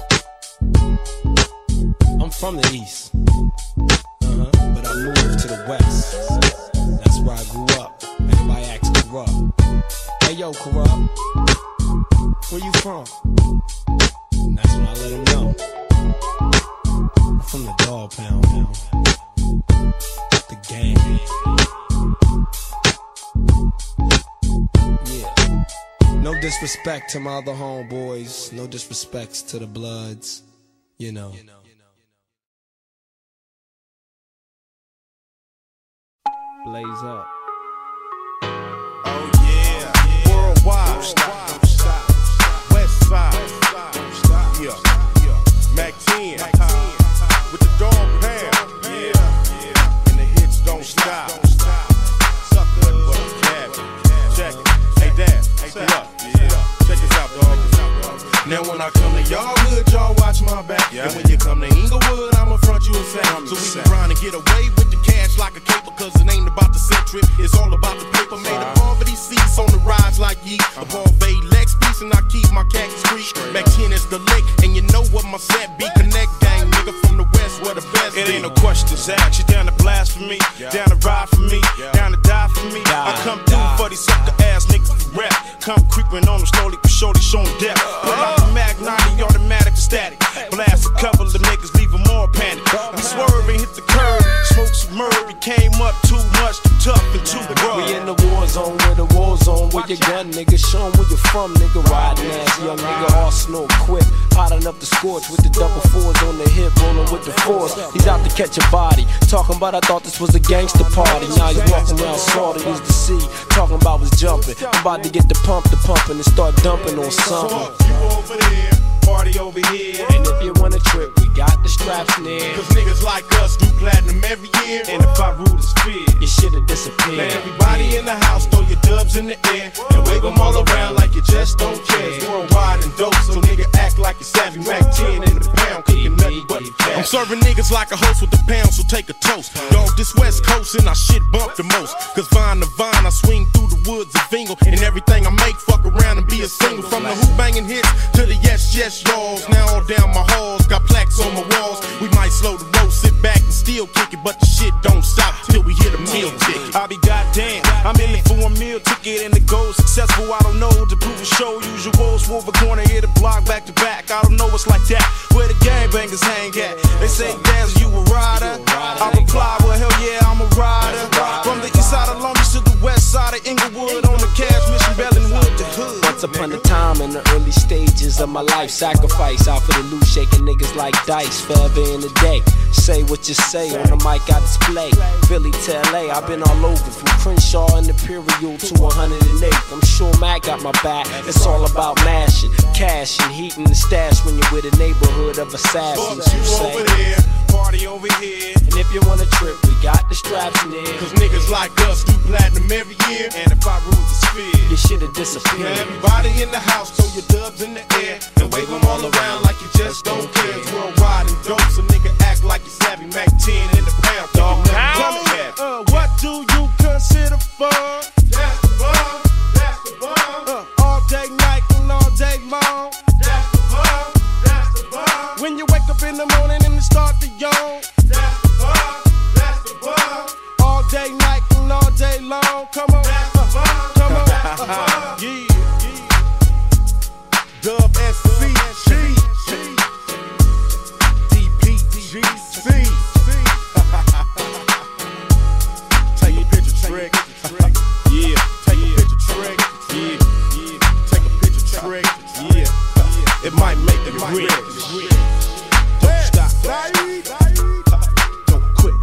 I'm from the East. But I moved to the West. That's where I grew up. Everybody acts Corrupt. Hey yo, Corrupt, where you from? And that's when I let them know. I'm from the Dog Pound, man. The gang. Yeah. No disrespect to my other homeboys. No disrespects to the Bloods. You know. Blaze up. Oh yeah, worldwide. Don't stop. West side. Don't stop. Yeah. Mac 10 with the Dog Pound. Yeah. And the hits don't stop. Sucker, but I'm cabin. Check it. Hey Dad, say up. Check this out, dog. Now when I come to y'all hood, y'all watch my back. And when you come to Inglewood, I'ma front you a sack. So we can grind and get away with the cash like a caper, cause it ain't about the cent trip, it's all about the paper. Made of poverty seats on the rise like yeet. A Bombay Lex piece and I keep my khaki street. Mac 10 is the lick, and you know what my set be. Connect gang, nigga from the west where the best it be. Ain't no questions asked, you down to blast for me, down to ride for me, down to die for me. I come through for these sucker ass niggas for rap. Come creeping on them slowly, but shorty show them depth. Pull out the Mag 90 automatic. nigga. Show 'em where you from, nigga. Riding ass, young nigga, arsenal equipped. Hot enough to scorch with the double fours on the hip, rolling with the force. He's out to catch a body. Talking about, I thought this was a gangster party. Now he's walking around salty as the sea. Talking about was jumping. I'm about to get the pumping and start dumping on something. You over there, party over here. And if you want a trip, we got the straps near. Cause niggas like us do platinum every year. And if I rule this fear, you should've disappeared. Man, everybody in the house, throw your dubs in the air and wave them all around like you just don't care. It's worldwide and dope, so nigga act like you're savvy. Mac 10 in the pound, cooking nothing but cash. I'm serving niggas like a host with the pound, so take a toast. Dog, this West Coast and I shit bump the most. Cause vine to vine, I swing through the woods of Vingle. And everything I make, fuck around and be a single. From the hoop banging hits to the yes, yes, y'alls. Now all down my halls, got plaques on my walls. We might slow the road, sit back and still kick it, but the shit don't stop till we hit a meal ticket. I'll be goddamn, I'm in it for a meal ticket and the goal successful. I don't know to prove a show. Usuals, move a corner, hit a block back to back. I don't know what's like that. Where the gangbangers hang at? They say, Daz, you a rider? I reply, well hell yeah, I'm a rider. From the east side of Long Beach to the west side of Inglewood, on the cash mission, Bellinwood, the hood. Once upon a time in the early stages of my life, sacrifice out for the loot, shaking niggas like dice. Forever in the day, say what you say on the mic I display. Philly to LA, I've been all over from Crenshaw and Imperial to 108. I'm sure Mac got my back. It's all about mashing, cash and heating the stash when you're with a neighborhood of assassins. You say, over there, party over here. And if you want a trip, we got the straps near. Cause niggas like us do platinum every year. And if I rule the sphere, you should've disappeared. Now everybody in the house, throw your dubs in the air and wave them all around like you just don't care. It's worldwide and dope, so nigga act like you're savvy. Mac 10 in the pound, dog. What do you consider fun? That's the bomb, that's the bomb. All day night and all day long. That's the bomb, that's the bomb. When you wake up in the morning and start to yawn. That's the bomb, that's the bomb. All day night and all day long. Come on, that's the bomb, come on. yeah. Dub SCG, DPGC. Take a picture, trick. Yeah, take a picture, trick. Yeah, take a picture, trick. Yeah, it might make them rich. Don't stop. Don't quit.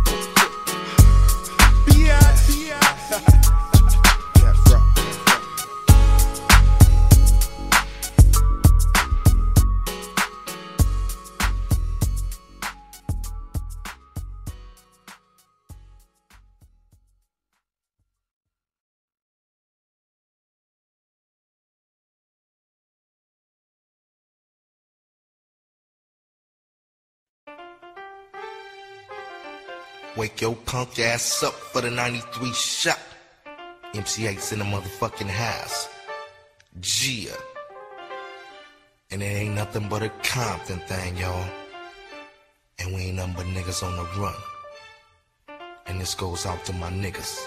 Wake your punk ass up for the 93 shot. MC8's in the motherfucking house. Gia. And it ain't nothing but a Compton thing, y'all. And we ain't nothing but niggas on the run. And this goes out to my niggas.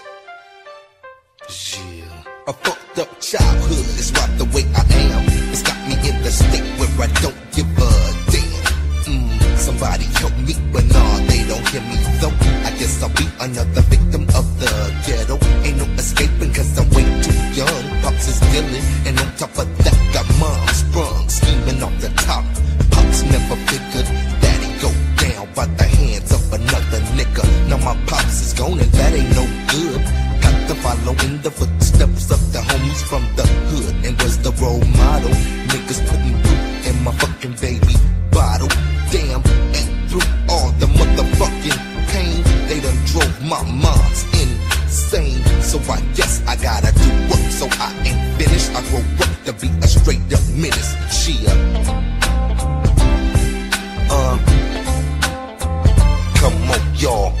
Gia. A fucked up childhood is right the way I am. It's got me in the state where I don't give a damn. Somebody help me, but nah, they don't hear me though. I guess I'll be another victim of the ghetto. Ain't no escaping cause I'm way too young. Pops is dealing, and on top of that got mom sprung, scheming off the top. Pops never figured that he'd go down by the hands of another nigga. Now my pops is gone and that ain't no good. Got to follow in the footsteps of the homies from the hood. And was the role model. Niggas putting root in my fucking baby bottle. Damn, and through all the motherfucking pain, they done drove my mom's insane. So I guess I gotta do work, so I ain't finished. I grow up to be a straight up menace. Chia. Come on, y'all.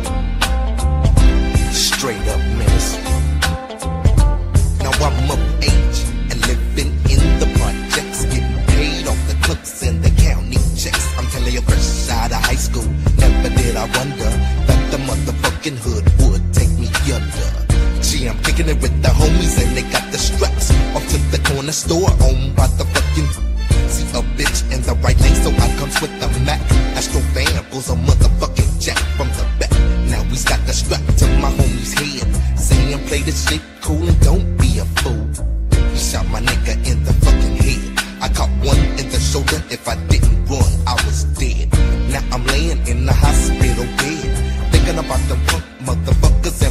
Straight up menace. Now I'm of age and living in the projects, getting paid off the cooks and the county checks. I'm telling you, fresh out of high school, never did I wonder that the motherfucking hood would take me under. Gee, I'm kicking it with the homies and they got the straps off to the corner store owned by the fucking. See a bitch in the right lane, so I comes with the Mac. Astro Van pulls a motherfucking jack from the back. Now we got the strap to my homie's head, saying play this shit cool and don't be a fool.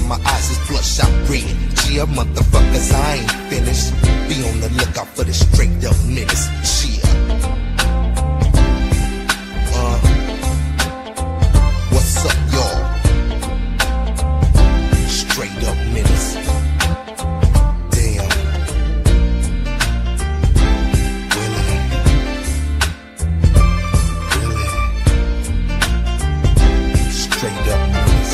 my eyes is bloodshot red. Yeah, motherfuckers, I ain't finished. Be on the lookout for the straight up menace. Yeah. What's up, y'all? Straight up menace. Damn. Really? Straight up menace.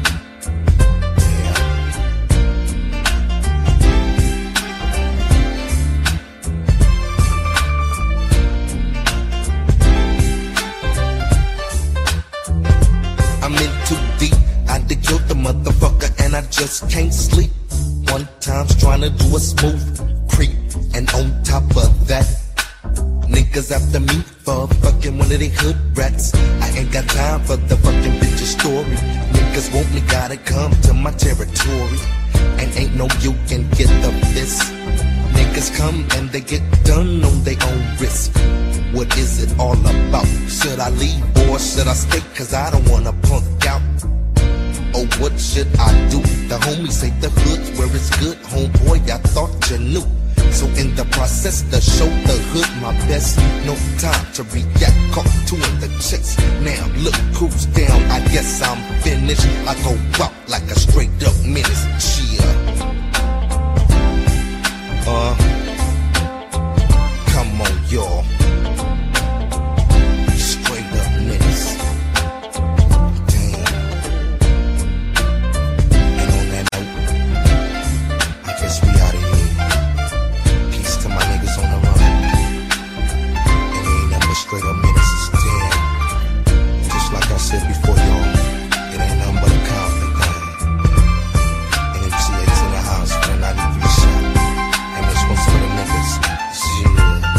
I'm in too deep, I done killed the motherfucker and I just can't sleep. One time's trying to do a smooth creep, and on top of that, niggas after me for fucking one of they hood rats. I ain't got time for the fucking bitch's story. Niggas want me, gotta come to my territory, and ain't no you can get the this. Niggas come and they get done on their own risk. What is it all about? Should I leave or should I stay? Cause I don't wanna punk out. Oh, what should I do? The homies say the hood's where it's good. Homeboy, I thought you knew. So in the process to show the hood my best. No time to react, caught two in the chase. Now look who's down, I guess I'm finished. I go out like a straight up menace. Cheer. Come on, y'all. Straight up menace. Damn. And on that note, I guess we out of here. Peace to my niggas on the run. And they ain't nothing but straight up menaces. Damn. Just like I said before, y'all, it ain't nothing but a conflict thing. And MCA's in the house for the 93 shot. And this one's for the niggas. Yeah.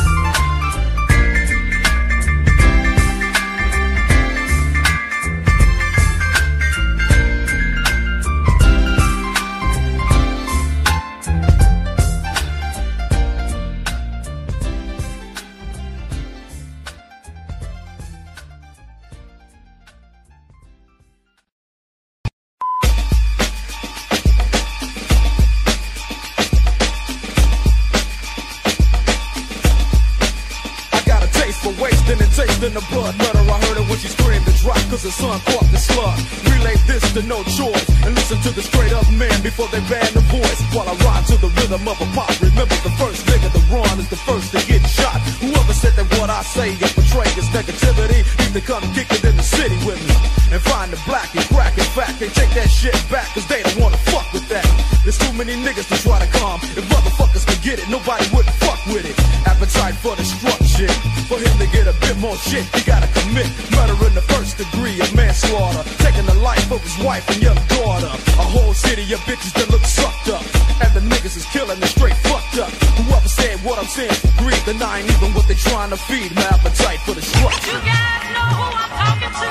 In the blood letter, I heard it when she screamed and dropped, cause her son caught the slug. Relay this to No Choice, and listen to the straight up man before they ban the voice. While I rhyme to the rhythm of a pop, remember the first nigga to run is the first to get shot. Whoever said that what I say and portray is negativity, need to come kick it in the city with me. And find the black and crack. In fact, they take that shit back, cause they don't wanna fuck with that. There's too many niggas to try to come. If motherfuckers could get it, nobody would fuck with it. Appetite for destruction, for him to get a bit more shit, he gotta commit murder in the first degree of manslaughter, taking the life of his wife and young daughter. A whole city of bitches that look sucked up, and the niggas is killing and straight fucked up. Whoever said what I'm saying for greed, denying even what they trying to feed. My appetite for destruction. You guys know who I'm talking to.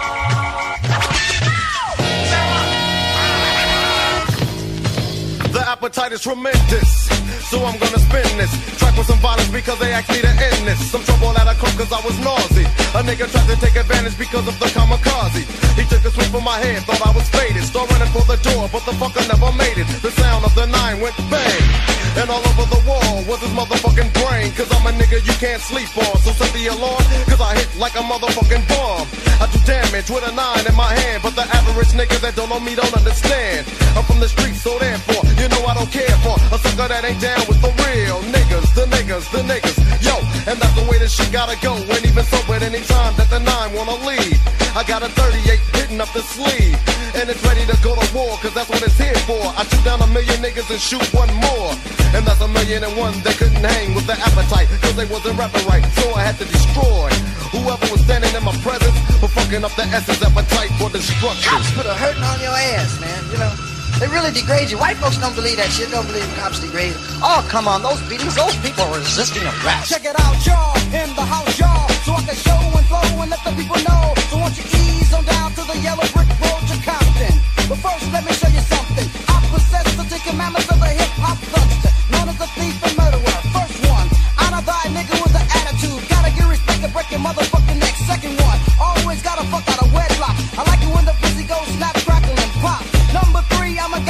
The appetite is tremendous, so I'm gonna spin this track with some violence because they asked me to end this. Some trouble at a coke cause I was nauseous. A nigga tried to take advantage because of the kamikaze. He took a swing from my head, thought I was faded. Start running for the door, but the fucker never made it. The sound of the 9 went bang, and all over the wall was his motherfucking brain. Cause I'm a nigga you can't sleep on, so set the alarm, cause I hit like a motherfucking bomb. I do damage with a 9 in my hand, but the average nigga that don't know me don't understand. I'm from the streets, so therefore, you know I don't care for a sucker that ain't down with the real niggas, the niggas, the niggas. Yo, and that's the way this shit gotta go. And even so, but anytime that the 9 wanna leave, I got a 38 hitting up the sleeve, and it's ready to go to war, cause that's what it's here for. I shoot down 1 million niggas and shoot one more, and that's 1,000,001 that couldn't hang with the appetite, cause they wasn't rapping right, so I had to destroy whoever was standing in my presence for fucking up the essence appetite for destruction. Cops put a hurting on your ass, man, you know. They really degrade you. White folks don't believe that shit, don't believe cops degrade. Oh, come on, those beatings, those people are resisting arrest. Check it out, y'all, in the house, y'all, so I can show and flow and let the people know. So won't you ease on down to the yellow brick road to Compton. But first, let me show you something. I possess the 10 commandments of the hip-hop thugster, known as a thief and murderer. First one, honor thy nigga with an attitude. Gotta get respect and break your motherfucking neck. Second one, always gotta fuck out of wedlock. I like it when the pussy goes snap, crackle, and pop. Number 3, I'm a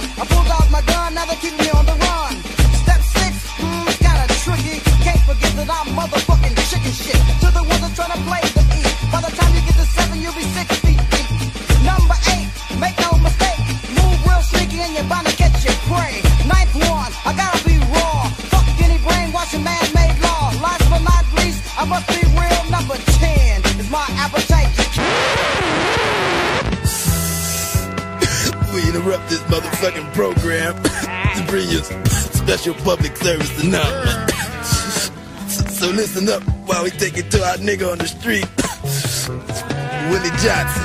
on. I pulled out my gun, now they keep me on the run. Step 6, it's kinda tricky. Can't forget that I'm motherfucking chicken shit. To the ones that tryna play the E. By the time you get to 7, you'll be 6 feet deep. Number 8, make no mistake. Move real sneaky and you're bound to catch your prey. 9th one, I gotta be raw. Fuck any brainwashing man-made law. Last but not least, I must be real. Number 10 is my appetite. We interrupt this motherfucking program to bring you special public service announcement. So listen up while we take it to our nigga on the street, Willie Johnson.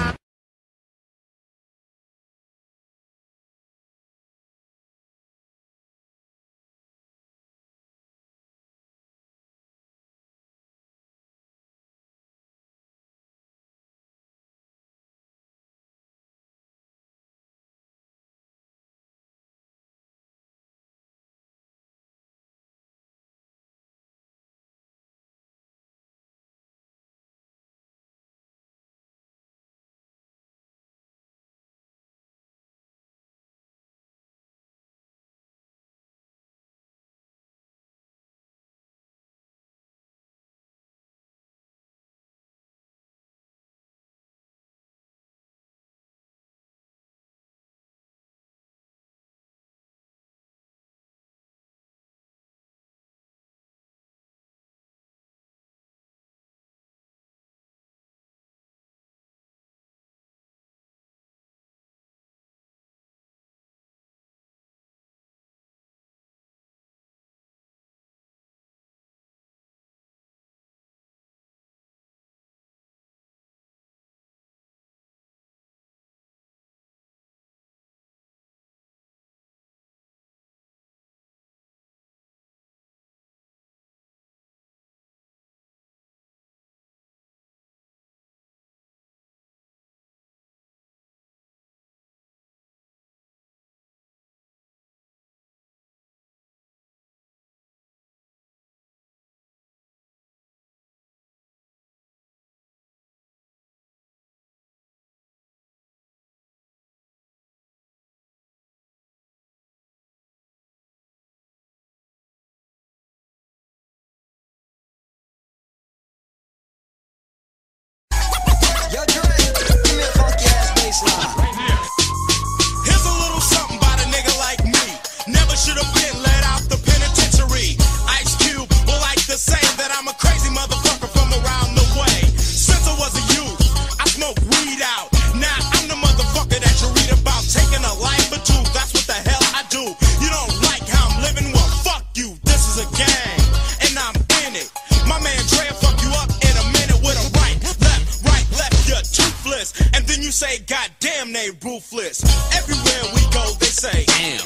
Here's a little something about a nigga like me. Never should have been let out the penitentiary. Ice Cube will like to say that I'm a crazy motherfucker from around the way. Since I was a youth, I smoked weed out. Now I'm the motherfucker that you read about, taking a life or two. That's what the hell I do. You don't like how I'm living? Well, fuck you. This is a gang, and I'm in it. My man Dre will fuck you up in a minute with a right, left, you're toothless. And then you say, God damn, they ruthless. Everywhere we go, they say, damn.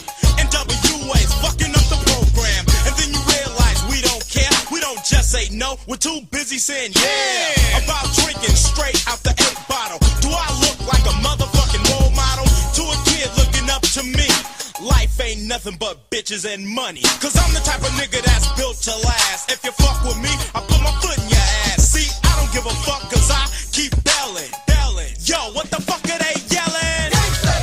NWA's fucking up the program. And then you realize we don't care. We don't just say no. We're too busy saying yeah. About drinking straight out the 8 bottle. Do I look like a motherfucking role model to a kid looking up to me? Life ain't nothing but bitches and money. Cause I'm the type of nigga that's built to last. If you fuck with me, I put my foot in your ass. See, I don't give a fuck cause I keep belling. Yo, what the fuck are they yelling?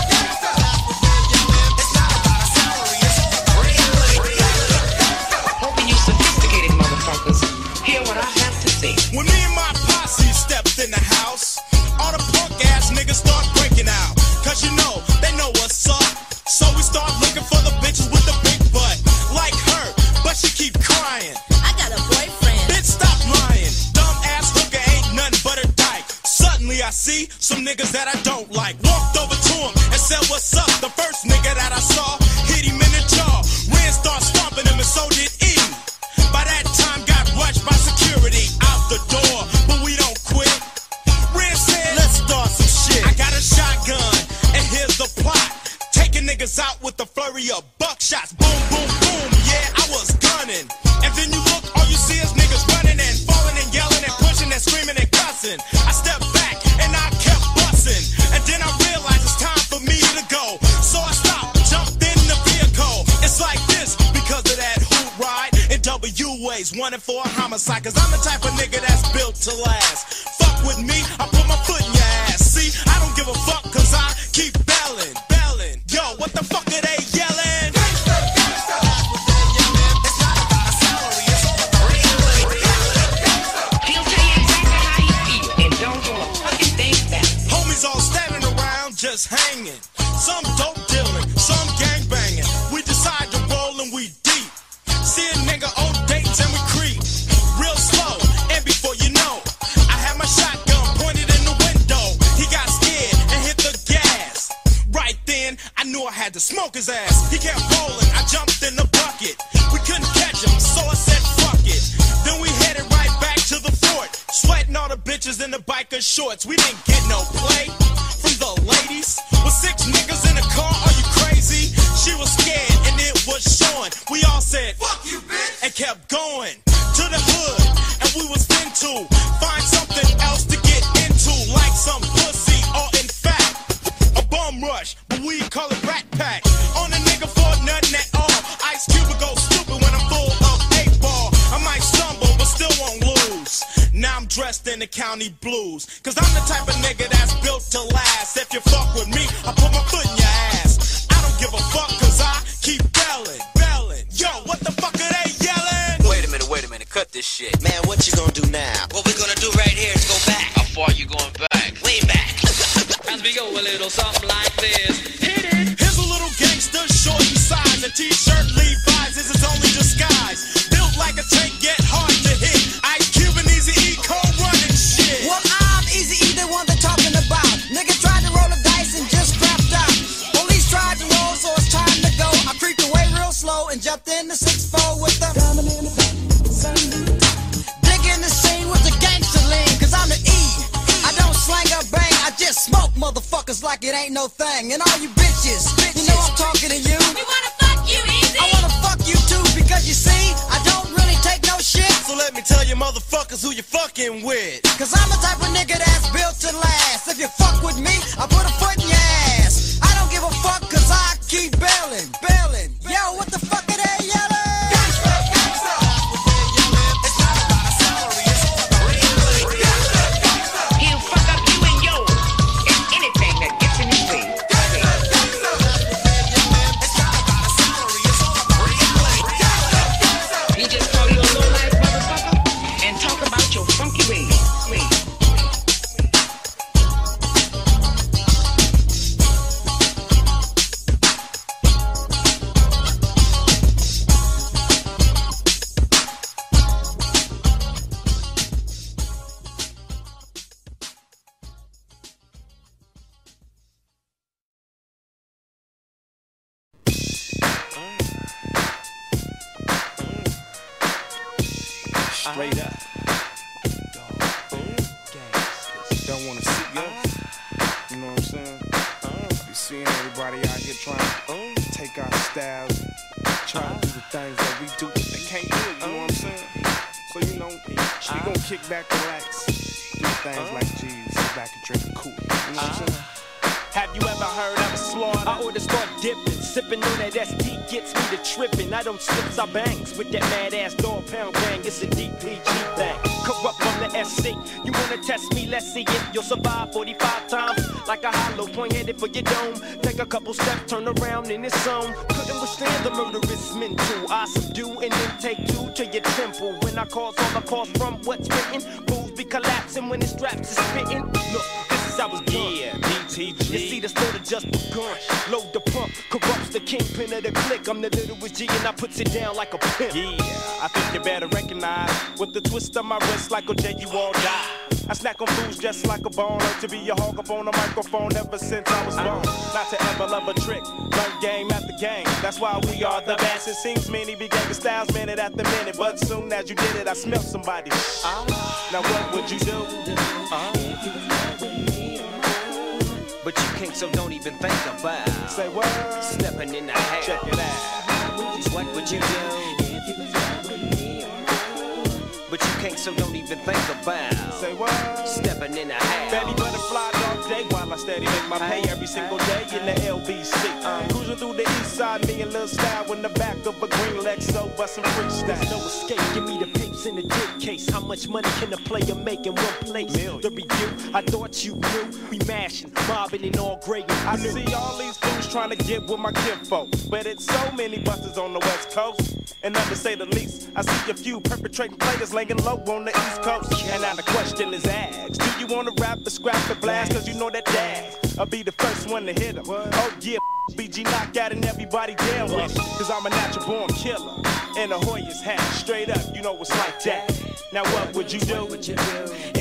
Hoping you sophisticated motherfuckers hear what I have to say. When me and my posse stepped in the house, all the punk ass niggas start breaking out. Cause you know, they know what's up. So we start looking for the bitches with the big butt. Like her, but she keep crying. I got a boyfriend. Bitch, stop lying. Dumb ass hooker ain't nothing but a dyke. Suddenly I see some niggas that I don't like. Walked over to him and said, what's up? The first nigga that I saw hit him in the jaw. Ren started stomping him and so did E. By that time got rushed by security out the door, but we don't quit. Ren said, let's start some shit. I got a shotgun and here's the plot. Taking niggas out with the flurry of buckshots. Boom, boom, boom, yeah, I was gunning. And then you look, all you see is niggas running and falling and yelling and pushing and screaming and cussing. I stepped back and I kept busting. And then I realized it's time for me to go. So I stopped, jumped in the vehicle. It's like this because of that hoot ride. And WA's wanted for a homicide. Cause I'm the type of nigga that's built to last. Fuck with me, I put my foot in your ass. See, I don't give a fuck cause I keep belling. Yo, what the fuck are they his ass. He kept rolling, I jumped in the bucket. We couldn't catch him, so I said fuck it. Then we headed right back to the fort, sweating all the bitches in the biker shorts. We didn't get no play from the ladies. With 6 niggas in the car, are you crazy? She was scared and it was showing. We all said fuck you, bitch, and kept going to the hood. And we was into find something else to get into, like some pussy or in fact a bum rush, but we call it Rat Pack. On a nigga for nothing at all. Ice Cube would go stupid when I'm full of 8-ball. I might stumble, but still won't lose. Now I'm dressed in the county blues, cause I'm the type of nigga that's built to last. If you fuck with me, I put my foot in your ass. I don't give a fuck, cause I keep belling. Yo, what the fuck are they yelling? Wait a minute, cut this shit. Man, what you gonna do now? What we're gonna do right here is go back. How far you going back? Way back. As we go a little something like this. Hit it. Here's a little gangster, short in size. A t-shirt Levi's is his only disguise. Built like a tank, yet hard to hit. Ice Cube and Eazy-E, cold running shit. Well, I'm Eazy-E, the one they're talking about. Nigga tried to roll the dice and just crapped out. Police tried to roll, so it's time to go. I creeped away real slow and jumped in the 6-4 with the digging the scene with the gangster lean, cause I'm the E. I don't slang or bang, I just smoke motherfuckers like it ain't no thing. And all you bitches, you know I'm talking to you. We wanna fuck you, Easy. I wanna fuck you too, because you see, I don't really take no shit. So let me tell you motherfuckers who you fucking with. Cause I'm the type of nigga that's built to last. If you fuck with me, I put a foot in your ass. I don't give a fuck cause I keep bailing. Yo, what the fuck are they yelling? He'll fuck up you and yours and anything that gets in his way. He just call you a low-life motherfucker and talk about your funky ways. Straight up. Don't wanna see us. You know what I'm saying? You seeing everybody out here trying to take our styles, trying to do the things that we do, but they can't do it. You know what I'm saying? So you know, we gonna kick back, relax, do things like G's, sit back and drink a cool. You know what I'm saying? Have you ever heard of a slaughter? I ought to start dipping, sipping on that SD gets me to tripping. I don't slips, I bangs with that mad ass dog pound gang. It's a DPG thing. Corrupt from the SC. You wanna test me? Let's see if you'll survive 45 times. Like a hollow point headed for your dome. Take a couple steps, turn around in this zone. Couldn't withstand the murderous mental. I subdue and then take 2 to your temple. When I cause all the cause from what's written, fools be collapsing when the straps is spitting. Look, this is how it's done. Yeah, DTG. You see the slaughter just begun. Load the pump, corrupts the kingpin of the clique. I'm the littlest G and I puts it down like a pimp. Yeah, I think you better recognize with the twist of my wrist like OJ, you all die. I snack on fools just like a bone. Learned to be a hog up on the microphone ever since I was born. Not to ever love a trick, learn game after game. That's why we are the best. It seems many became the styles minute after minute, but soon as you did it, I smelled somebody. Now what would you do? But you can't, so don't even think about. Say what? Stepping in the house. Check it out. What would you do? But you can't, so don't even think about. Say what? Stepping in the house. Baby butterfly all day while I steady make my pay every single day in the LBC. Cruising through the east side, me and Lil Style in the back of a green Lexo, bustin' freestyle. No escape, give me the papes in the dick case. How much money can a player make in one place? The review, I thought you knew. We mashing, mobbing and all gray. I see all these fools trying to get with my kinfolk, but it's so many busters on the West Coast. And not to say the least, I see a few perpetrating players laying low on the East Coast. And now the question is asked, do you wanna rap or scrap the blast? Cause you know that I'll be the first one to hit him. Oh yeah, BG knockout and everybody down with it. Cause I'm a natural born killer. In a Hoyas hat, straight up, you know it's like that. Now what would you do?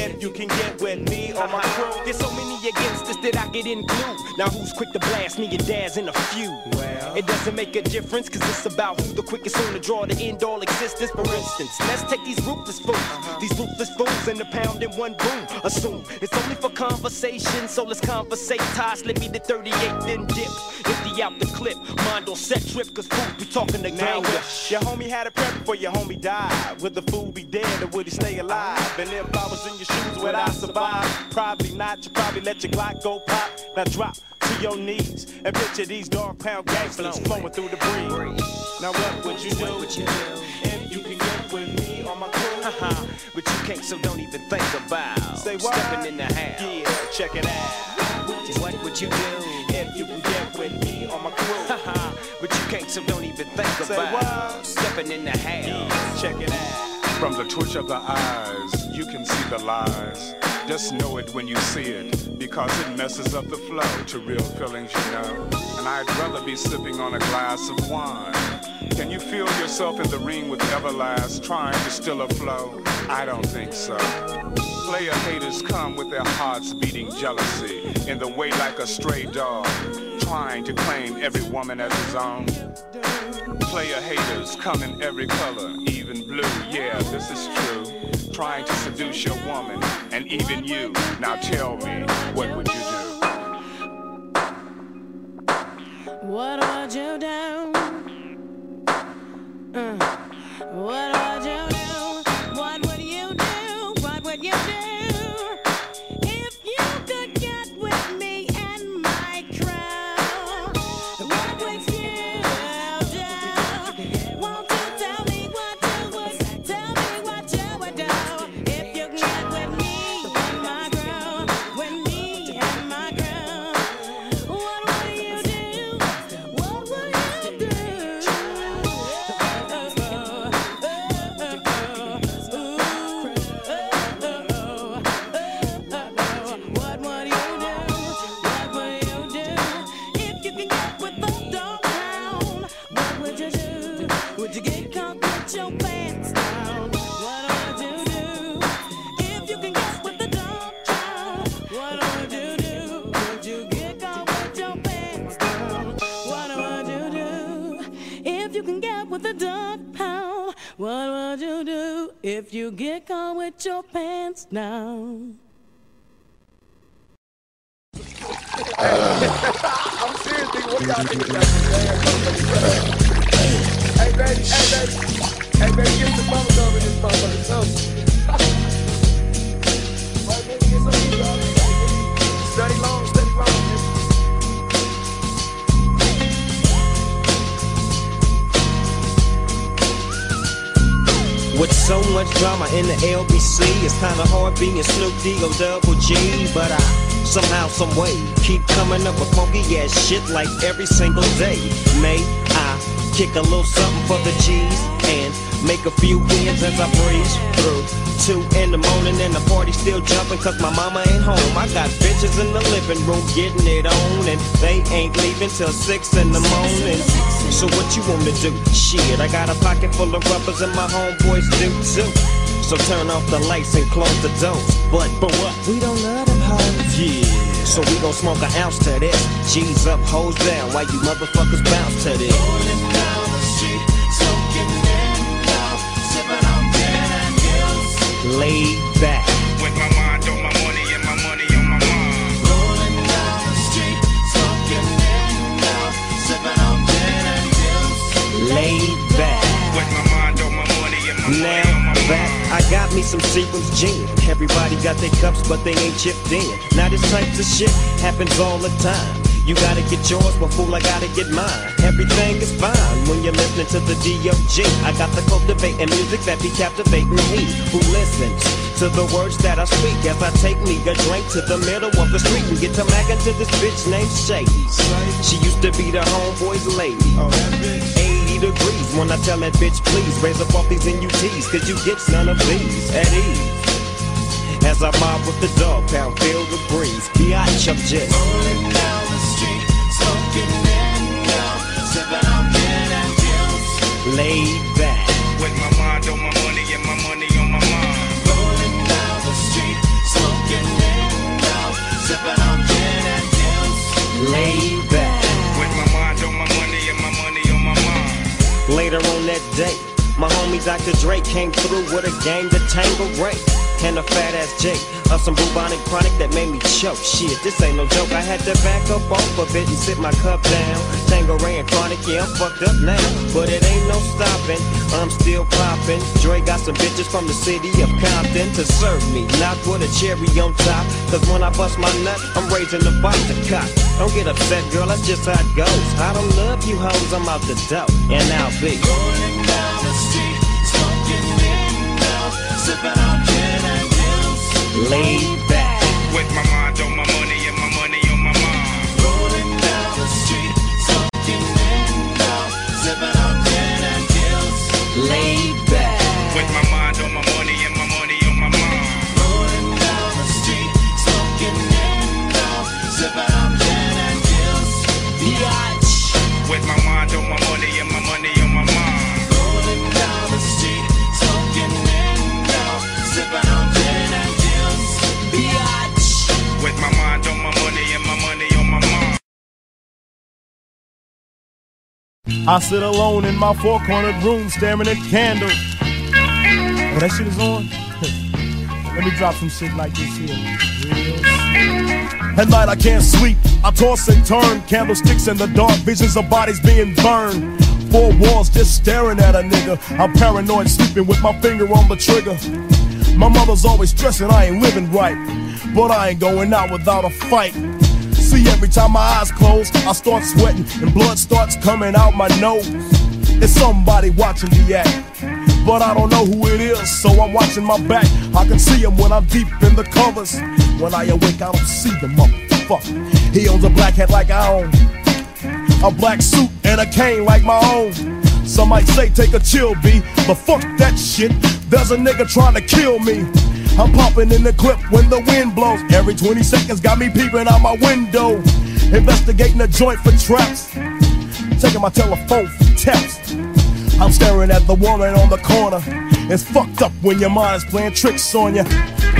if you can get with me or my crew. There's so many against us that I get include. Now who's quick to blast me and Daz in a few? Well, it doesn't make a difference, cause it's about who the quickest on the draw to end all existence. For instance, let's take these ruthless fools. These ruthless fools in the pound in one boom. Assume it's only for conversation, so let's conversate. Ty slip me the 38, then dip. Empty out the clip, mind on set trip, cause food be talking to gang. Your homie had a prep before your homie died. Would the fool be dead or would he stay alive? And if I was in your shoes, would I survive? Probably not, you probably let your Glock go pop. Now drop to your knees and picture these dog pound gangsters flowing through the breeze. Now what would you do if you can get with me on my crew? But you can't, so don't even think about Say what? stepping in the house. Yeah, check it out. What would you do if you can get with me on my crew? But you can't, so don't even think Say about what? stepping in the house. Yeah, check it out. From the twitch of the eyes, you can see the lies. Just know it when you see it, because it messes up the flow to real feelings, you know. And I'd rather be sipping on a glass of wine. Can you feel yourself in the ring with Everlast, trying to still a flow? I don't think so. Player haters come with their hearts beating jealousy, in the way like a stray dog, trying to claim every woman as his own. Player haters come in every color, even blue, yeah, this is true. Trying to seduce your woman, and even you. Now tell me, what would you do? What would you do? What would you do? What would you do? What would you do? If you could get with me and my crew, what would you do? Won't you tell me what you would? Tell me what you would do if you could get with me and my crew, with me and my crew. What would you do? What would you do? What would you do? What would you do if you could get with the dog pound? What would you do? Would you get caught with your pants down? What would you do if you can get with the dog pound? What would you do? Would you get caught with your pants down? What would you do if you can get with the dog pound? What would you do if you get caught with your pants down? I'm serious, nigga. What y'all niggas got to say? Hey, baby. Hey, baby, get some bubble gum in this motherfucker, so. Right, baby, get some of y'all. Steady long, nigga. With so much drama in the LBC, it's kinda hard being Snoop D-O Double G. But I somehow, some way, keep coming up with funky ass shit like every single day. May I kick a little something for the G's and make a few wins as I breeze through 2 in the morning and the party still jumping cause my mama ain't home. I got bitches in the living room getting it on and they ain't leaving till 6 in the morning. So what you wanna do? Shit, I got a pocket full of rubbers and my homeboys do too. So turn off the lights and close the doors. But what? We don't love them hoes. Yeah. So we gon' smoke an ounce to this. G's up, hoes down, while you motherfuckers bounce to this. Rolling down the street, soaking in love, sipping on gin and gills. Laid back. With my mind on my money and my money on my mind. Rolling down the street, soaking in love, sipping on gin and gills. Laid back. With my mind on my money and my money on my back. mind. I got me some Seagram's gin. Everybody got their cups, but they ain't chipped in. Now this type of shit happens all the time. You gotta get yours, but fool, I gotta get mine. Everything is fine when you're listening to the D.O.G. I got the cultivating music that be captivating he who listens to the words that I speak as I take me a drink to the middle of the street and get to mackin' to this bitch named Shady. She used to be the homeboy's lady. 80 degrees when I tell that bitch, please raise up off these NUTs, cause you get none of these at ease. As I mob with the dog pound, feel the breeze. Biatch, I'm just rolling down the street, smoking in love, sipping on gin and gills. Laid back. With my mind on my money and my money on my mind. Rolling down the street, Later on that day, my homie Dr. Dre came through with a game to tangle Ray and a fat ass Jake of some bubonic chronic that made me choke. Shit, this ain't no joke. I had to back up off of it and sit my cup down. Tango Ray and chronic, yeah, I'm fucked up now, but it ain't no stopping. I'm still popping. Dre got some bitches from the city of Compton to serve me, not with a cherry on top. Cause when I bust my nut, I'm raising the bar to cop. Don't get upset, girl, that's just how it goes. I don't love you hoes, I'm out the dough, and I'll be rolling down the street, smoking window, sipping on gin and juice, laid back with my mind on my money and my money on my mind. Rolling down the street, smoking window, sipping on gin and juice, laid back with my mind on my money and my money on my mind. Rolling down the street, smoking window, sipping on gin and juice, biatch. With my mind on my money and my money on my mind. Rolling down the street, smoking window, sipping on gin and juice, biatch. With my mind on my money and my money on my mind. I sit alone in my four-cornered room staring at candles. Oh, that shit is on? Let me drop some shit like this here. At night I can't sleep, I toss and turn. Candlesticks in the dark, visions of bodies being burned. Four walls just staring at a nigga. I'm paranoid, sleeping with my finger on the trigger. My mother's always stressing I ain't living right, but I ain't going out without a fight. See, every time my eyes close, I start sweating and blood starts coming out my nose. It's somebody watching the act, but I don't know who it is, so I'm watching my back. I can see him when I'm deep in the covers. When I awake, I don't see the motherfucker. He owns a black hat like I own, a black suit and a cane like my own. Some might say take a chill, B, but fuck that shit. There's a nigga trying to kill me. I'm popping in the clip when the wind blows. Every 20 seconds got me peeping out my window, investigating the joint for traps, taking my telephone for texts. I'm staring at the woman on the corner. It's fucked up when your mind is playing tricks on you.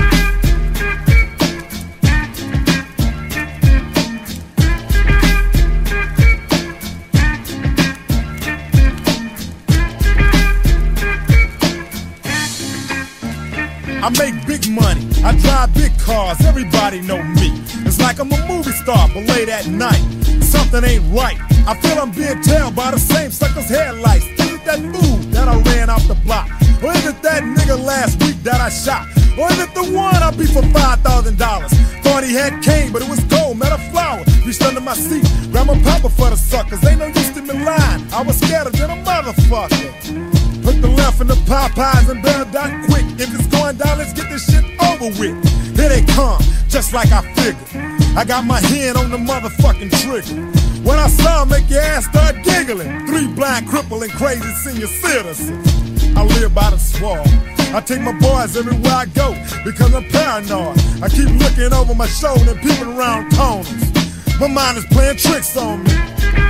I make big money, I drive big cars, everybody know me. It's like I'm a movie star, but late at night, something ain't right. I feel I'm being tailed by the same sucker's headlights. Is it that fool that I ran off the block? Or is it that nigga last week that I shot? Or is it the one I beat for $5,000? Thought he had cane, but it was gold, met a flower. Reached under my seat, grabbed my papa for the suckers. Ain't no use to me lying, I was scared than a motherfucker. Put the left in the Popeyes and bail down quick. If it's going down, let's get this shit over with. Here they come, just like I figured. I got my hand on the motherfucking trigger. When I saw him, make your ass start giggling. 3 blind, crippled, and crazy senior citizens. I live by the swamp. I take my boys everywhere I go because I'm paranoid. I keep looking over my shoulder and peeping around corners. My mind is playing tricks on me.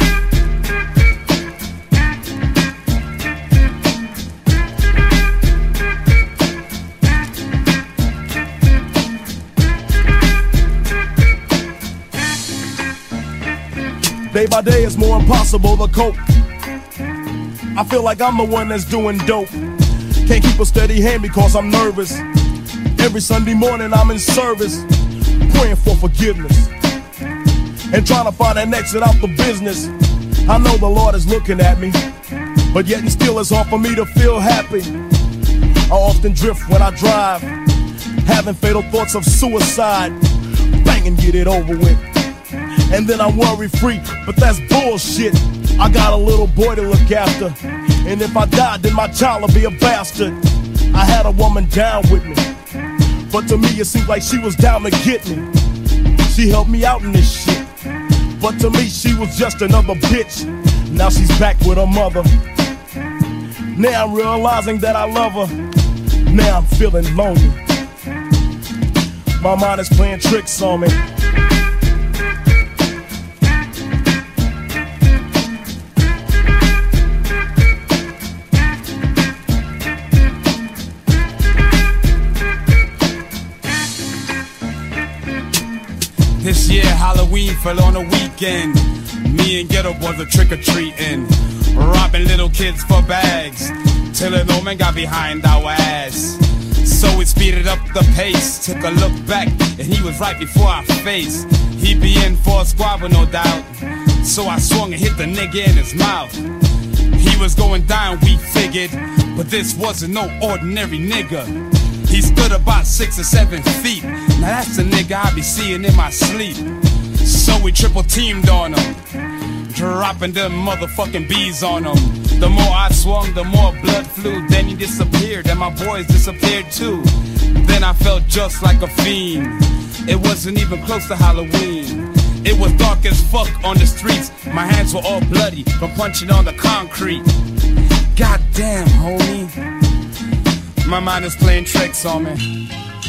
Day by day it's more impossible to cope. I feel like I'm the one that's doing dope. Can't keep a steady hand because I'm nervous. Every Sunday morning I'm in service, praying for forgiveness and trying to find an exit out the business. I know the Lord is looking at me, but yet and still it's hard for me to feel happy. I often drift when I drive, having fatal thoughts of suicide. Bang and get it over with, and then I'm worry-free, but that's bullshit. I got a little boy to look after, and if I die, then my child will be a bastard. I had a woman down with me, but to me it seemed like she was down to get me. She helped me out in this shit, but to me she was just another bitch. Now she's back with her mother. Now I'm realizing that I love her. Now I'm feeling lonely. My mind is playing tricks on me. This year Halloween fell on a weekend. Me and Ghetto Boys are trick-or-treating. robbing little kids for bags, till an old man got behind our ass. So we speeded up the pace, took a look back, and he was right before our face. He'd be in for a squabble, no doubt, so I swung and hit the nigga in his mouth. He was going down, we figured, but this wasn't no ordinary nigga. He stood about 6 or 7 feet, now that's the nigga I be seeing in my sleep. So we triple teamed on him, dropping them motherfucking bees on him. The more I swung, the more blood flew. Then he disappeared, and my boys disappeared too. Then I felt just like a fiend. It wasn't even close to Halloween. It was dark as fuck on the streets. My hands were all bloody from punching on the concrete. Goddamn, homie, my mind is playing tricks on me.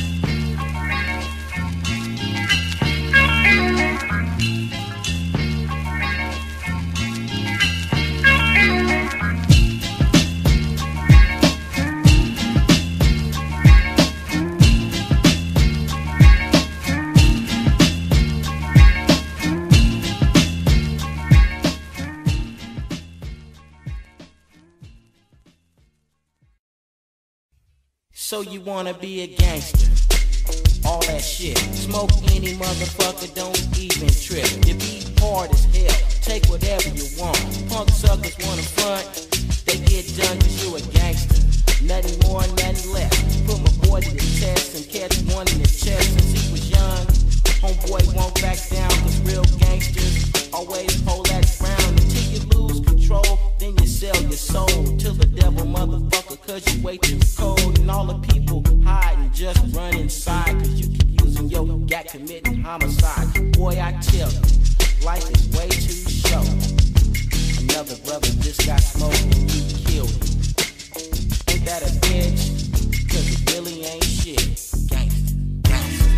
So you wanna be a gangster, all that shit. Smoke any motherfucker, don't even trip. You be hard as hell, take whatever you want. Punk suckers wanna front, they get done cause you a gangster. Nothing more, nothing less. Put my boy to the test and catch one in the chest since he was young. Homeboy won't back down cause real gangsters always hold that ground. Until you lose control, then you sell your soul to the devil, motherfucker, cause you way too cold. And all the people hiding just run inside cause you keep using your gat committing homicide. Boy, I tell you, life is way too short. Another brother just got smoked and you killed him. Ain't that a bitch? Cause it really ain't shit. Gangsta, gangsta.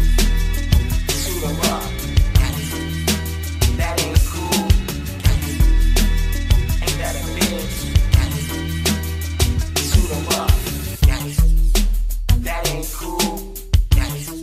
Shoot 'em up. Gangsta. That ain't cool. Gangsta. Ain't that a bitch? Gangsta. Shoot 'em up. Gangsta. That ain't cool. Gangsta.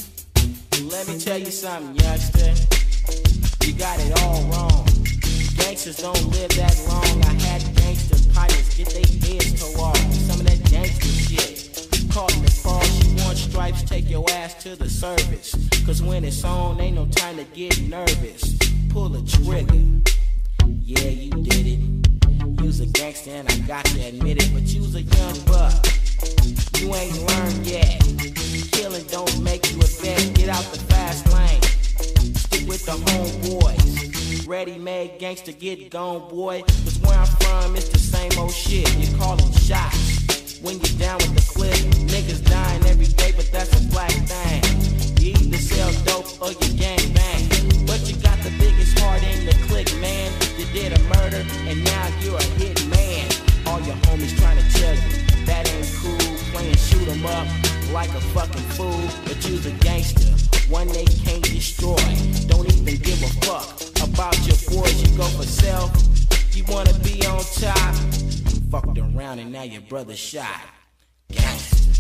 Let me tell you something, youngster. You got it all wrong. Gangsters don't live that long. I had gangster pilots get their heads tore off. Some of that gangster shit. Caught in the cross, you want stripes, take your ass to the service. Cause when it's on, ain't no time to get nervous. Pull a trigger. Yeah, you did it. You's a gangster and I got to admit it. But you's a young buck. You ain't learned yet. Killing don't make you a vet. Get out the fast lane. Stick with the homeboys. Ready-made gangster, get gone, boy. Cause where I'm from, it's the same old shit. You call them shots. When you're down with the clip, niggas dying every day, but that's a black thing. You either sell dope or you gang bang. But you got the biggest heart in the clique, man. You did a murder, and now you're a hit man. All your homies trying to tell you that ain't cool. Playing shoot 'em up like a fucking fool. But you's a gangster, one they can't destroy. Don't even give a fuck about your boys, you go for self. You wanna be on top. Fucked around and now your brother shot. Gangsta.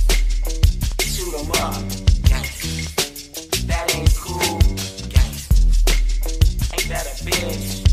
Shoot 'em up. Gangsta. That ain't cool. Gangsta. Ain't that a bitch?